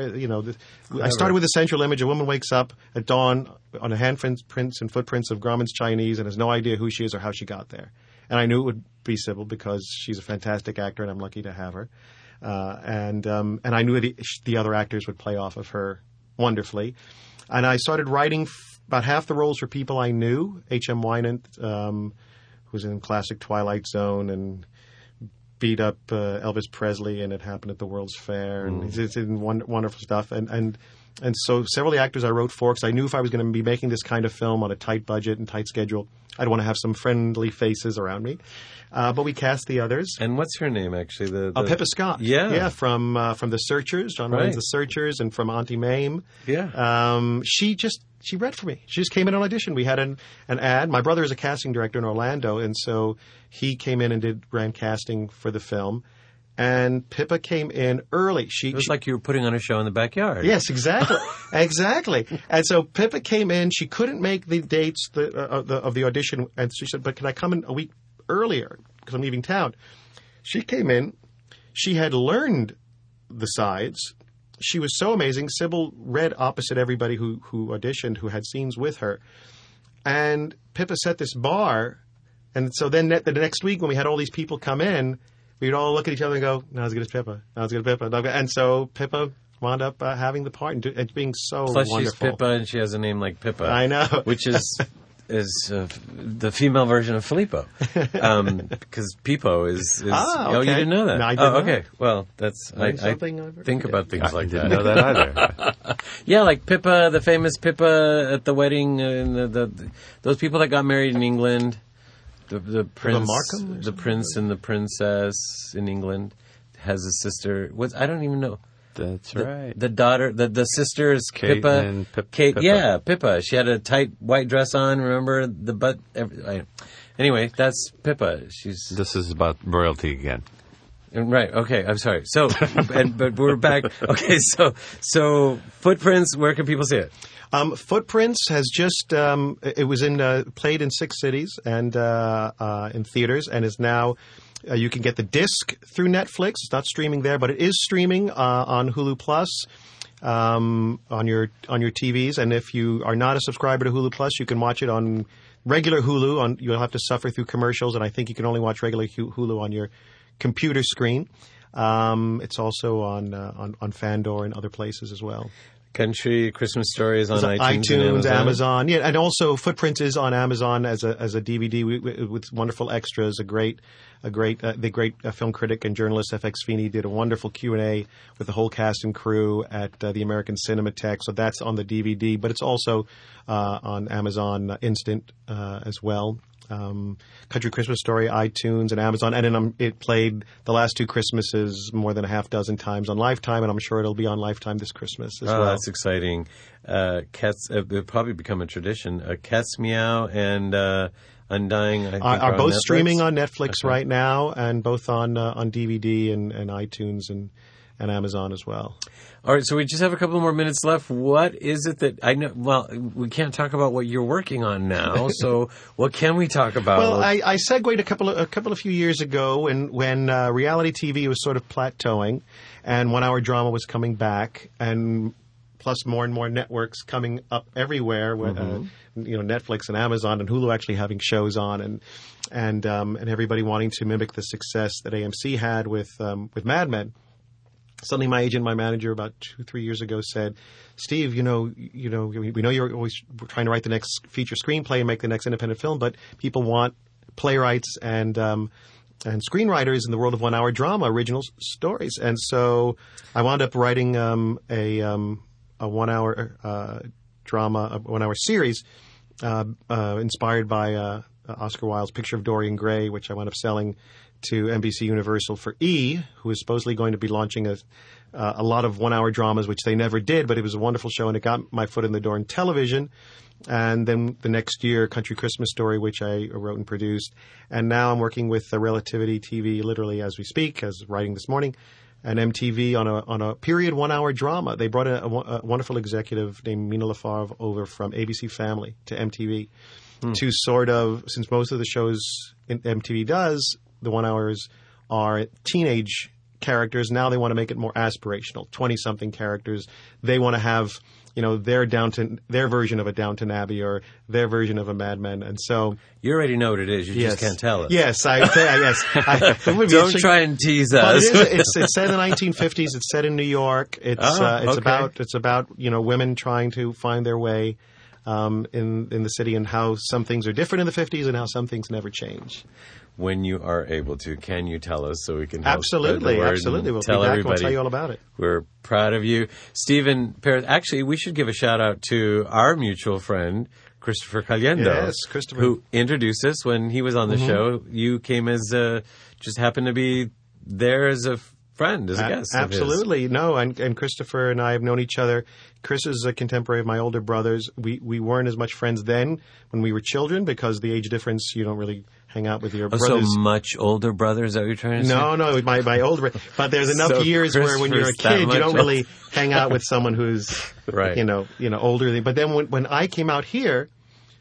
I started with a central image. A woman wakes up at dawn on a handprints and footprints of Grauman's Chinese and has no idea who she is or how she got there. And I knew it would be Sybil because she's a fantastic actor, and I'm lucky to have her. And I knew the other actors would play off of her wonderfully. And I started writing about half the roles for people I knew. H.M. Wynant, who was in classic Twilight Zone and beat up Elvis Presley, and it happened at the World's Fair, and it's in wonderful stuff. And so several of the actors I wrote for, because I knew if I was going to be making this kind of film on a tight budget and tight schedule, I'd want to have some friendly faces around me. But we cast the others. And what's her name, actually? Pippa Scott. Yeah. From The Searchers, John Ryan's The Searchers, and from Auntie Mame. Yeah. She read for me. She just came in on audition. We had an ad. My brother is a casting director in Orlando, and so he came in and ran casting for the film. And Pippa came in early. It was like you were putting on a show in the backyard. Yes, exactly. Exactly. And so Pippa came in. She couldn't make the dates of the audition. And she said, but can I come in a week earlier because I'm leaving town? She came in. She had learned the sides. She was so amazing. Sybil read opposite everybody who auditioned, who had scenes with her. And Pippa set this bar. And so then the next week when we had all these people come in, we'd all look at each other and go, not as good as Pippa, not as good as Pippa. And so Pippa wound up having the part and being so Plus wonderful. She's Pippa and she has a name like Pippa. I know. Which is the female version of Filippo, because Pippo is. Okay. Oh, you didn't know that? No, I didn't know. Okay. Well, that's I something I've think heard. about things like Didn't that. know that either. Yeah, like Pippa, the famous Pippa at the wedding, and those people that got married in England, the prince, Markham or the prince and the princess in England has a sister. I don't even know. That's right. The daughter, the sister is Kate Pippa. and Kate, Pippa. yeah, Pippa. She had a tight white dress on. Remember the butt? Anyway, that's Pippa. This is about royalty again. Right. Okay. I'm sorry. So, but we're back. Okay. So Footprints. Where can people see it? Footprints has just it was played in 6 cities and in theaters, and is now. You can get the disc through Netflix. It's not streaming there, but it is streaming on Hulu Plus on your TVs. And if you are not a subscriber to Hulu Plus, you can watch it on regular Hulu. You'll have to suffer through commercials, and I think you can only watch regular Hulu on your computer screen. It's also on Fandor and other places as well. Country Christmas Story is on It's iTunes, and Amazon. Yeah, and also Footprints is on Amazon as a DVD with wonderful extras. The great film critic and journalist FX Feeney did a wonderful Q&A with the whole cast and crew at the American Cinematheque. So that's on the DVD, but it's also on Amazon Instant as well. Country Christmas Story, iTunes, and Amazon, and then it played the last 2 Christmases more than a half dozen times on Lifetime, and I'm sure it'll be on Lifetime this Christmas as well. That's exciting. Cats it'll probably become a tradition. Cats Meow and Undying I think are both Netflix? streaming on Netflix right now, and both on DVD and iTunes and Amazon as well. All right, so we just have a couple more minutes left. What is it that I know? Well, we can't talk about what you're working on now. So, what can we talk about? Well, I segued a few years ago when reality TV was sort of plateauing, and 1 hour drama was coming back, and plus more and more networks coming up everywhere. Netflix and Amazon and Hulu actually having shows on, and everybody wanting to mimic the success that AMC had with Mad Men. Suddenly, my agent, my manager, about 2-3 years ago, said, "Steve, we know you're always trying to write the next feature screenplay and make the next independent film, but people want playwrights and screenwriters in the world of 1 hour drama, original stories." And so, I wound up writing a 1 hour drama, a 1 hour series inspired by Oscar Wilde's Picture of Dorian Gray, which I wound up selling to NBC Universal for E!, who is supposedly going to be launching a lot of 1 hour dramas, which they never did, but it was a wonderful show, and it got my foot in the door in television. And then the next year, Country Christmas Story, which I wrote and produced. And now I'm working with Relativity TV, literally as we speak, as writing this morning, and MTV on a period 1 hour drama. They brought a wonderful executive named Mina Lafarve over from ABC Family to MTV to sort of, since most of the shows MTV does, the 1 hours are teenage characters. Now they want to make it more aspirational, 20-something characters. They want to have, their version of a Downton Abbey or their version of a Mad Men. And so you already know what it is. You just can't tell us. Yes, yes. Don't try and tease but us. It's set in the 1950s. It's set in New York. It's about women trying to find their way in the city, and how some things are different in the 50s and how some things never change. When you are able to, can you tell us so we can help absolutely. We'll tell be back everybody. We'll tell you all about it. We're proud of you, Stephen Paris. Actually, we should give a shout out to our mutual friend Christopher Caliendo, yes, Christopher, who introduced us when he was on the show. You came as just happened to be there as a friend, as a guest. Absolutely, no. And Christopher and I have known each other. Chris is a contemporary of my older brothers. We weren't as much friends then when we were children, because the age difference, you don't really hang out with your brothers. So much older brothers, is that what you're trying to say? No, my older. But there's enough years where when you're a kid, you don't really hang out with someone who's right. older. But then when I came out here,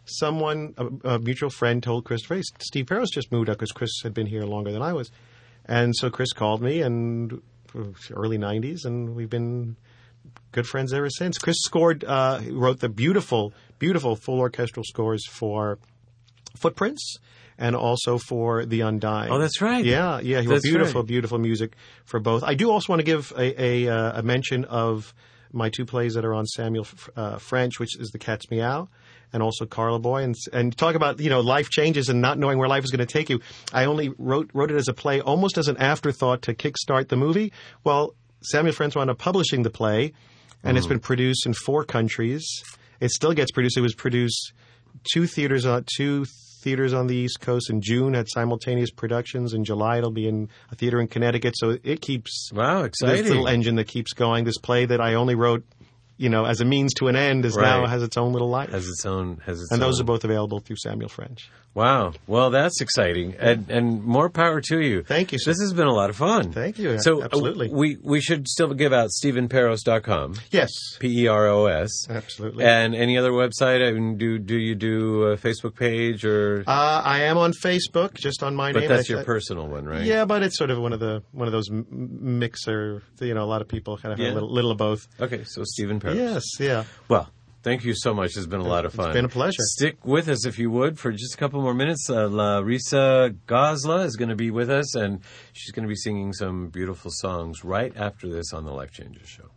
a mutual friend told Christopher, "Hey, Steve Peros just moved up," because Chris had been here longer than I was. And so Chris called me, and early 90s, and we've been good friends ever since. Chris wrote the beautiful, beautiful full orchestral scores for Footprints and also for The Undying. Oh, that's right. Yeah. He wrote beautiful, beautiful music for both. I do also want to give a mention of my two plays that are on Samuel French, which is The Cat's Meow, and also Carla Boy. And talk about, life changes and not knowing where life is going to take you. I only wrote it as a play almost as an afterthought to kickstart the movie. Well, Samuel French wound up publishing the play, and it's been produced in 4 countries. It still gets produced. It was produced 2 theaters on the East Coast. In June had simultaneous productions. In July it'll be in a theater in Connecticut. So it keeps exciting. This little engine that keeps going. This play that I only wrote, as a means to an end, now has its own little life. Has its own. And those are both available through Samuel French. Wow. Well, that's exciting. And more power to you. Thank you, sir. This has been a lot of fun. Thank you. So absolutely. We should still give out StephenPeros.com. Yes. Peros. Absolutely. And any other website? I mean, do you do a Facebook page or? I am on Facebook, just on my name. But that's your personal one, right? Yeah, but it's sort of one of those mixer. A lot of people kind of have a little of both. Okay, so Stephen Peros. Yes. Yeah. Well. Thank you so much. It's been a lot of fun. It's been a pleasure. Stick with us, if you would, for just a couple more minutes. Larissa Gosla is going to be with us, and she's going to be singing some beautiful songs right after this on The Life Changes Show.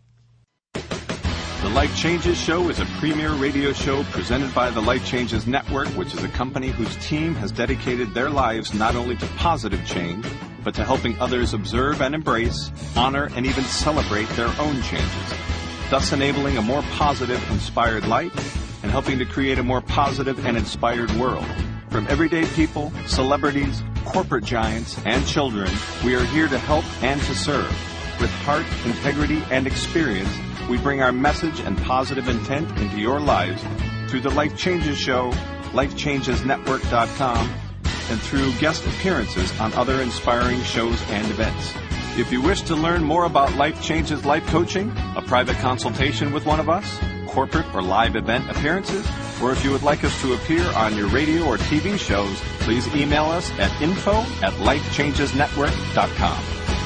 The Life Changes Show is a premier radio show presented by the Life Changes Network, which is a company whose team has dedicated their lives not only to positive change, but to helping others observe and embrace, honor, and even celebrate their own changes, thus enabling a more positive, inspired life and helping to create a more positive and inspired world. From everyday people, celebrities, corporate giants, and children, we are here to help and to serve. With heart, integrity, and experience, we bring our message and positive intent into your lives through the Life Changes Show, LifeChangesNetwork.com, and through guest appearances on other inspiring shows and events. If you wish to learn more about Life Changes Life Coaching, a private consultation with one of us, corporate or live event appearances, or if you would like us to appear on your radio or TV shows, please email us at info@lifechangesnetwork.com.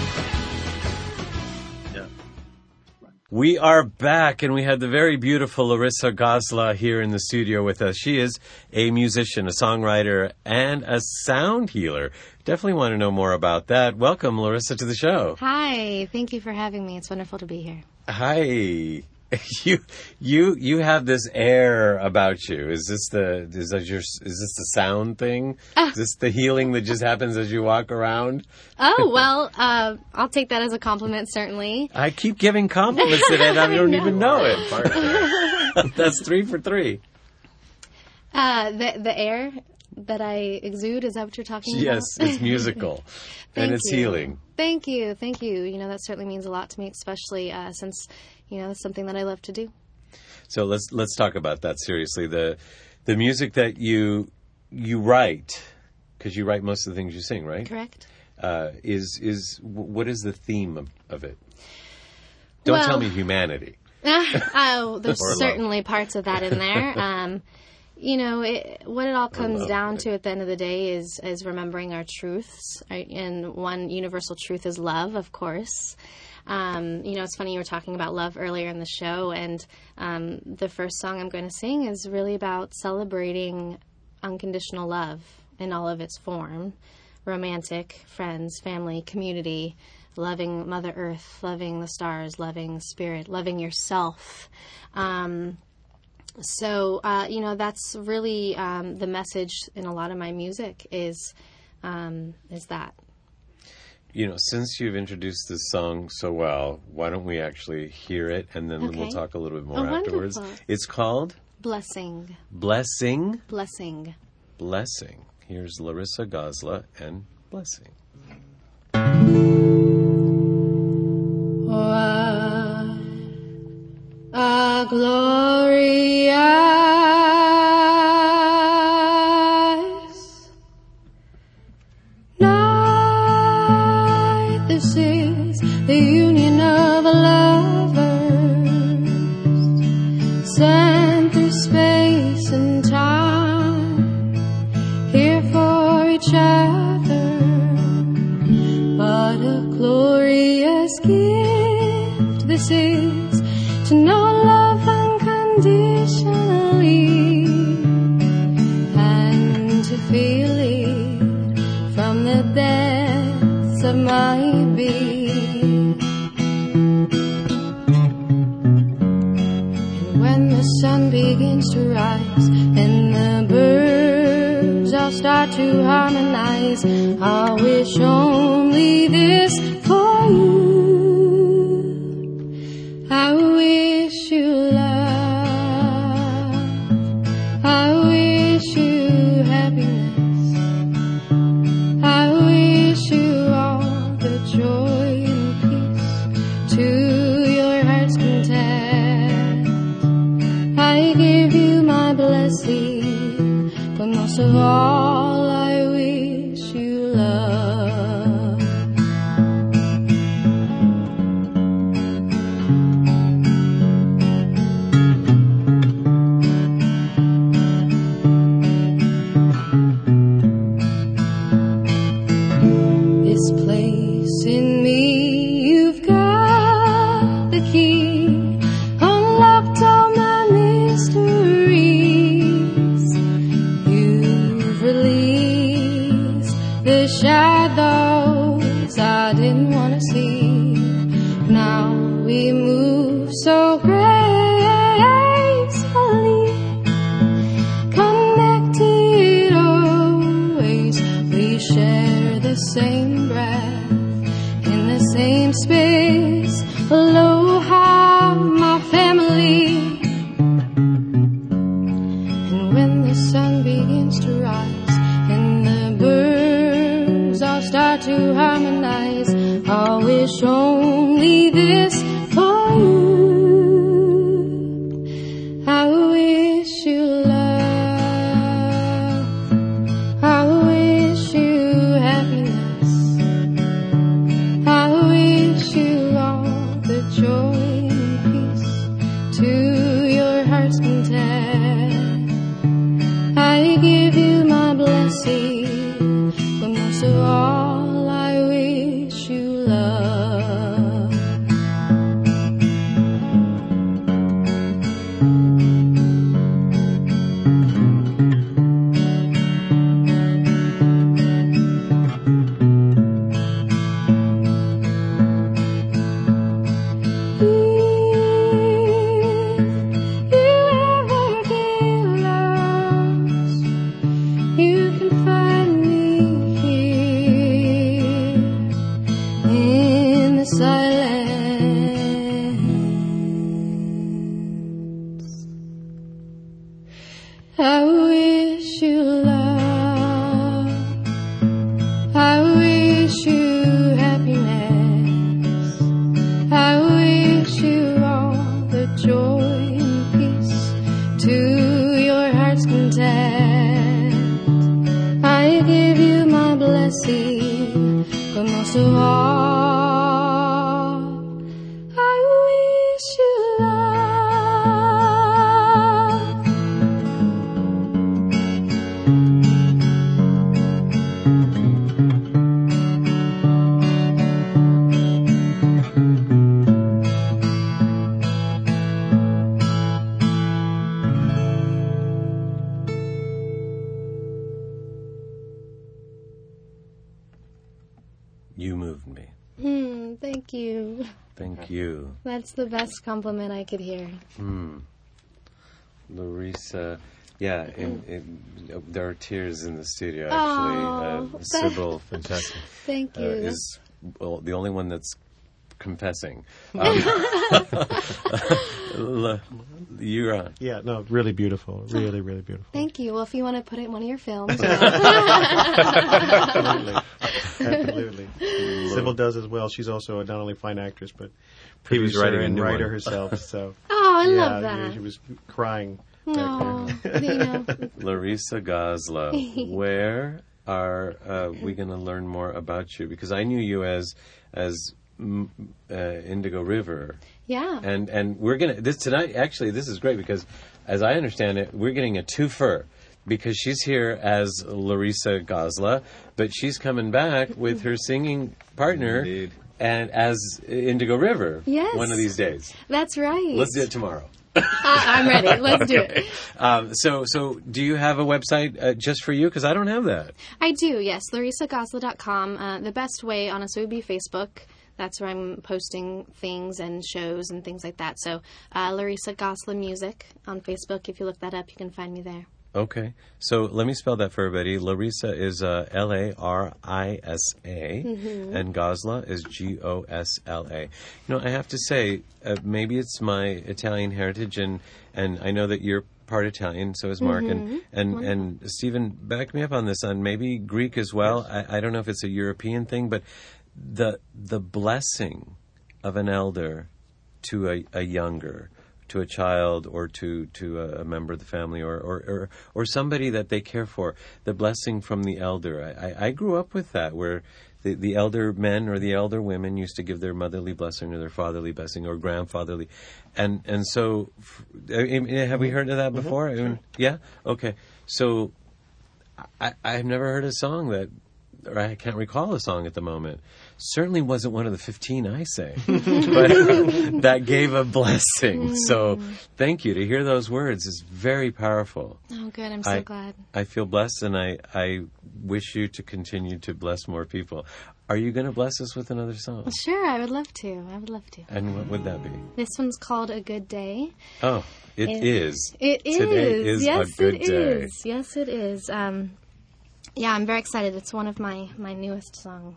We are back, and we had the very beautiful Larissa Gosla here in the studio with us. She is a musician, a songwriter, and a sound healer. Definitely want to know more about that. Welcome, Larissa, to the show. Hi, thank you for having me. It's wonderful to be here. Hi. You have this air about you. Is this the sound thing? Is this the healing that just happens as you walk around? Oh, well, I'll take that as a compliment, certainly. I keep giving compliments today and I don't even know it. That's 3 for 3. The air that I exude, is that what you're talking about? Yes, it's musical. And it's healing. Thank you. That certainly means a lot to me, especially since it's something that I love to do. So let's talk about that seriously. The music that you write, because you write most of the things you sing, right? Correct. Is what is the theme of it? Don't tell me humanity. There's certainly parts of that in there. What it all comes down to at the end of the day is remembering our truths. Right? And one universal truth is love, of course. It's funny, you were talking about love earlier in the show, and the first song I'm going to sing is really about celebrating unconditional love in all of its form. Romantic, friends, family, community, loving Mother Earth, loving the stars, loving spirit, loving yourself. So that's really the message in a lot of my music is that. Since you've introduced this song so well, why don't we actually hear it, and then we'll talk a little bit more afterwards. Wonderful. It's called? Blessing. Blessing? Blessing. Blessing. Here's Larissa Gosla and Blessing. What a glorious night. This is the union of lovers sent through space and time, here for each other. What a glorious gift this is, to know love unconditionally and to feel it from the depths of my being. begins to rise and the birds all start to harmonize, I wish only this for you. I wish you love, I wish you happiness, I wish you all the joy and peace to your heart's content. I give you my blessing, but most of all I wish you love. This place in me, you've got the key, unlocked all my mysteries. You've released the shadows I didn't want to see. Now we move so gracefully, connected always. We share the same breath in the same space. Aloha, my family. And when the sun begins to rise and the birds all start to harmonize, I wish only this for you. I wish you love, I wish you happiness, I wish you all the joy and peace to your heart's content. I give you my blessing, but most of all I wish you love. If you ever get lost, you can find me here in the silence. I wish you love, I wish you happiness, I wish you all the joy and peace to your heart's content. I give you my blessing, but most of all, I wish you love. You moved me. Thank you. Thank you. That's the best compliment I could hear. Larissa, yeah, there are tears in the studio, actually. Oh, Sybil Fantastic. Thank you. is the only one that's confessing. You're on. Yeah, no, really beautiful. Really, really beautiful. Thank you. Well, if you want to put it in one of your films. Absolutely. Absolutely. Sybil does as well. She's also not only a fine actress, but producer writing a and new writer one. herself. So Oh, I yeah, love that. she was crying Oh, back there. you know. Larissa Goslow, where are we going to learn more about you? Because I knew you as Indigo River. Yeah. And we're going to, this tonight, actually, this is great because as I understand it, we're getting a twofer because she's here as Larissa Goslow, but she's coming back with her singing partner Indeed. and as Indigo River Yes. one of these days. That's right. Let's do it tomorrow. I'm ready. Let's do it. So do you have a website just for you? Because I don't have that. I do, yes. LarissaGoslow.com. The best way, honestly, would be Facebook. That's where I'm posting things and shows and things like that. So Larissa Gosla Music on Facebook. If you look that up, you can find me there. Okay. So let me spell that for everybody. Larissa is Larisa, and Gosla is Gosla. You know, I have to say, maybe it's my Italian heritage, and I know that you're part Italian, so is Mark, and Stephen, back me up on this, and maybe Greek as well. Yes. I don't know if it's a European thing, but the blessing of an elder to a younger, to a child, or to a member of the family, or somebody that they care for, the blessing from the elder. I grew up with that, where the elder men or the elder women used to give their motherly blessing or their fatherly blessing or grandfatherly. And so, have we heard of that before? Mm-hmm. Sure. Yeah? Okay. So, I've never heard a song that, or I can't recall a song at the moment. Certainly wasn't one of the 15 I say, but that gave a blessing. So thank you. To hear those words is very powerful. Oh, good. I'm so glad. I feel blessed, and I wish you to continue to bless more people. Are you going to bless us with another song? Sure, I would love to. And what would that be? This one's called A Good Day. Oh, it is. It is. Today is yes, a good it day. Is. Yes, it is. Yeah, I'm very excited. It's one of my newest songs.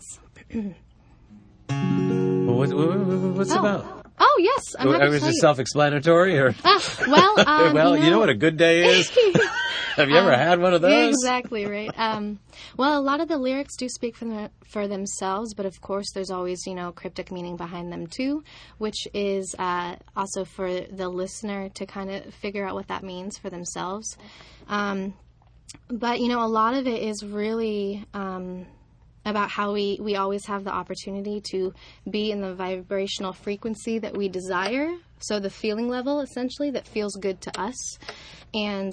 What's it about? Oh, yes. I'm happy to was tell it you. Self-explanatory? Or? Well, you know what a good day is? Have you ever had one of those? Exactly, right. Well, a lot of the lyrics do speak for themselves, but of course there's always, cryptic meaning behind them too, which is also for the listener to kind of figure out what that means for themselves. But, a lot of it is really about how we always have the opportunity to be in the vibrational frequency that we desire. So the feeling level, essentially, that feels good to us. And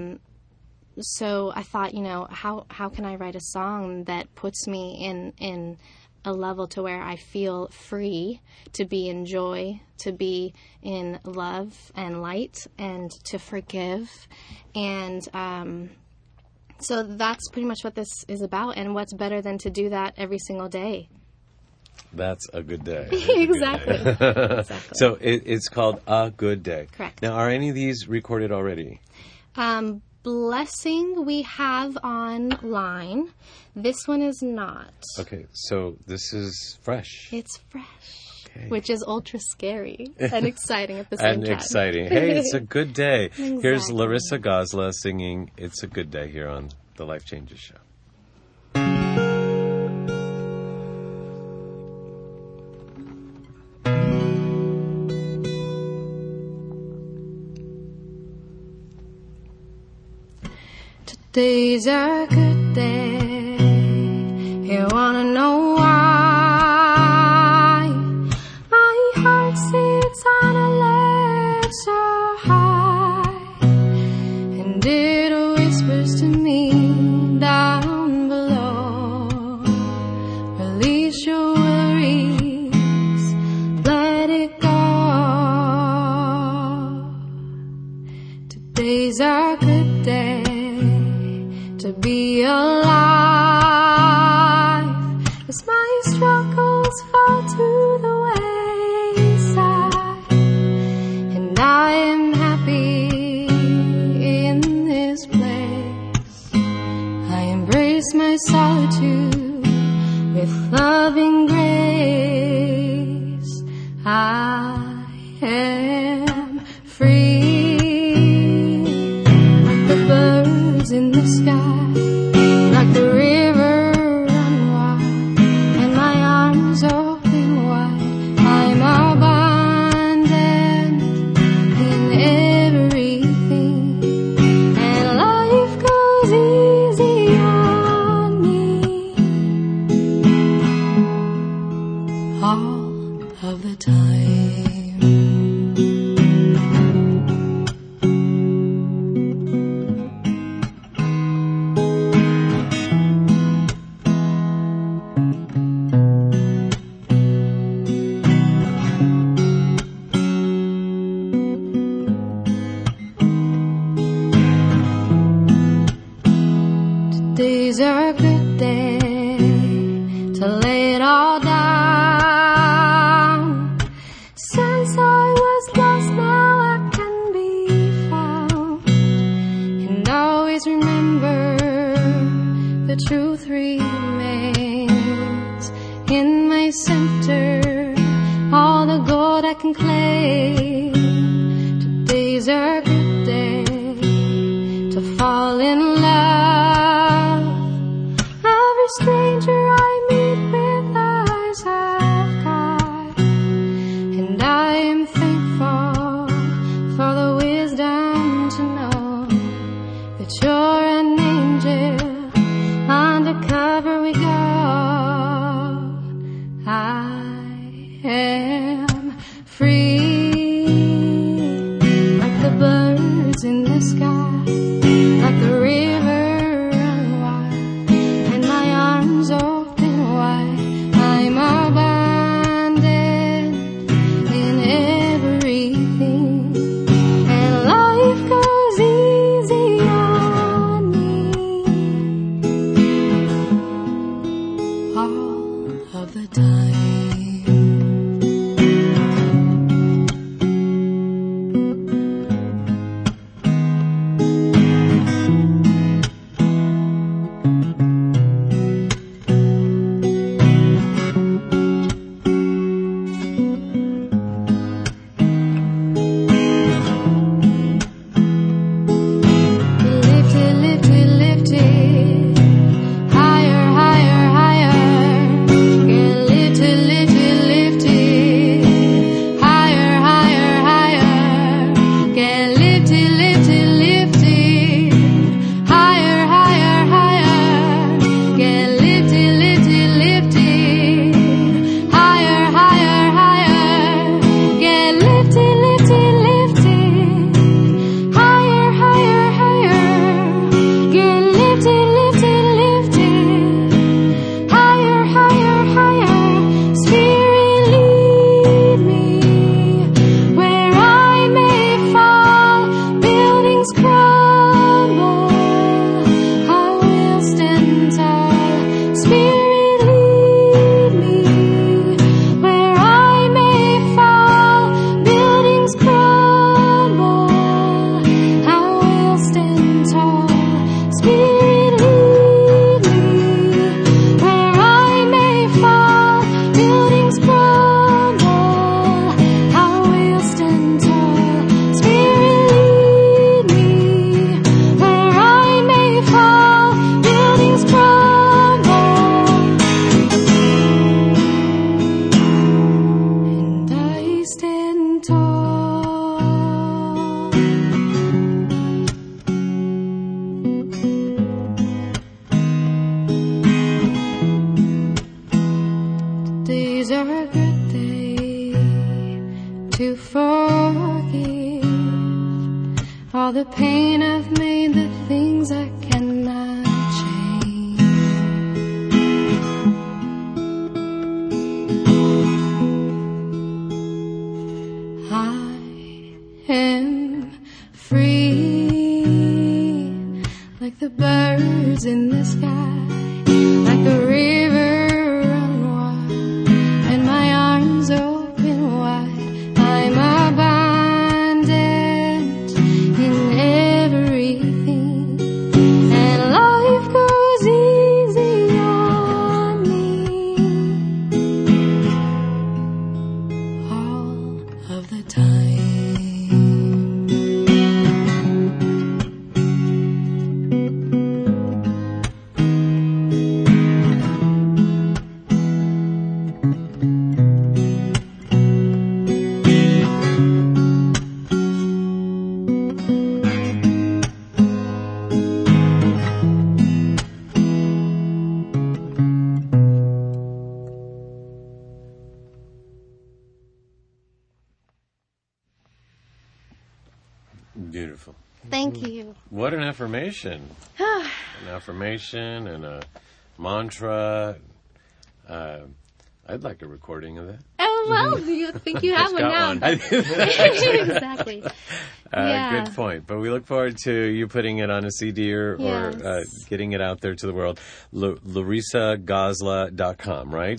so I thought, how can I write a song that puts me in a level to where I feel free to be in joy, to be in love and light, and to forgive. And so that's pretty much what this is about, and what's better than to do that every single day. That's a good day. Exactly. Exactly. So it's called A Good Day. Correct. Now, are any of these recorded already? Blessing we have online. This one is not. Okay, so this is fresh. It's fresh. Okay. Which is ultra scary and exciting at the same time. And exciting. Hey, it's a good day. Exactly. Here's Larissa Gosla singing It's a Good Day here on The Life Changes Show. Today's a good day. You wanna know why? My heart sits on a ledge so high, and it whispers to me down below. Release your worries, let it go. Today's a good day to be alive, as my struggles fall to the wayside, and I am happy in this place. I embrace my solitude with loving grace. I am free, like the birds in the sky, like the river run wild, and my arms open wide. the truth remains in my center, all the gold I can claim. Today's a good day to fall in love. Every stranger I meet with eyes of God, and I am thankful for the wisdom to know that you're an angel. Undercover we go. I am free, like the birds in the sky, like the river run wild, and my arms open wide. I'm abundant in everything, and life goes easy on me all of the time. To forgive all the pain I've made, the things I cannot change. I am free, like the birds in the sky, like the river run wild, and my arms open wide. I'm abundant in everything, and life goes easy on me all of the time. Beautiful. Thank you. What an affirmation. An affirmation and a mantra. I'd like a recording of that. Oh, well, do you think you have Just one got now? one. Exactly. Yeah. Good point. But we look forward to you putting it on a CD or Yes. getting it out there to the world. LarissaGosla.com, right?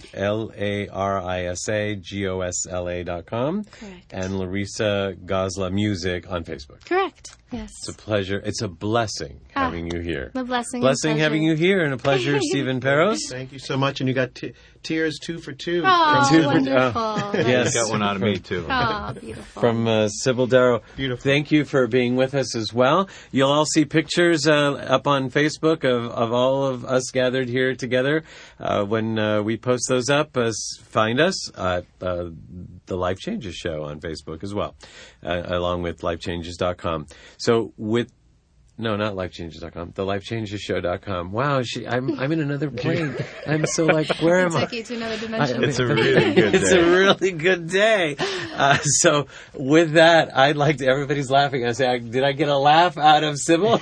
LarissaGosla.com. Correct. And Larissa Gosla Music on Facebook. Correct. Yes. It's a pleasure. It's a blessing having you here. A blessing. Blessing having you here, and a pleasure, Stephen Peros. Thank you so much. And you got Tears 2 for 2. Oh, Two for- wonderful. Yes. Got one out of me, too. Oh, beautiful. From Sybil Darrow. Beautiful. Thank you for being with us as well. You'll all see pictures up on Facebook of all of us gathered here together. When we post those up, find us at the Life Changes Show on Facebook as well, along with lifechanges.com. So no, not lifechanges.com. The lifechangeshow.com. Wow, I'm in another plane. I'm so like, where am I? Took you to another dimension. It's a really good day. It's a really good day. So with that, I'd like to, everybody's laughing. I say, did I get a laugh out of Sybil?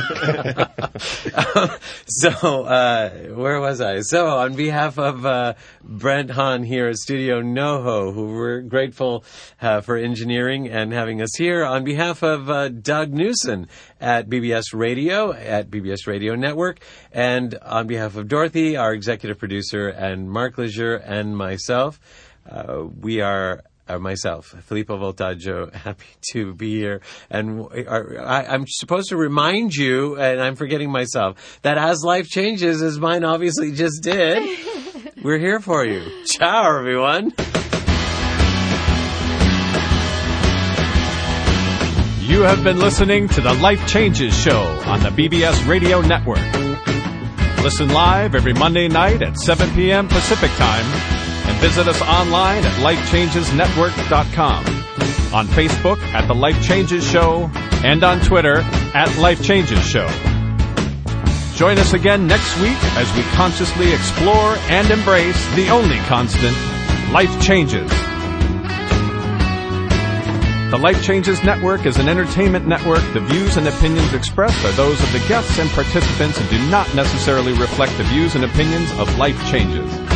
Where was I? So on behalf of Brent Hahn here at Studio NoHo, who we're grateful for engineering and having us here, on behalf of Doug Newson at BBS Radio, at BBS Radio Network, and on behalf of Dorothy, our executive producer, and Mark Leisure, and myself, we are myself, Filippo Voltaggio, happy to be here. And I'm supposed to remind you, and I'm forgetting myself, that as life changes, as mine obviously just did, we're here for you. Ciao, everyone. You have been listening to the Life Changes Show on the BBS Radio Network. Listen live every Monday night at 7 p.m. Pacific Time and visit us online at lifechangesnetwork.com, on Facebook at The Life Changes Show, and on Twitter at Life Changes Show. Join us again next week as we consciously explore and embrace the only constant, life changes. The Life Changes Network is an entertainment network. The views and opinions expressed are those of the guests and participants and do not necessarily reflect the views and opinions of Life Changes.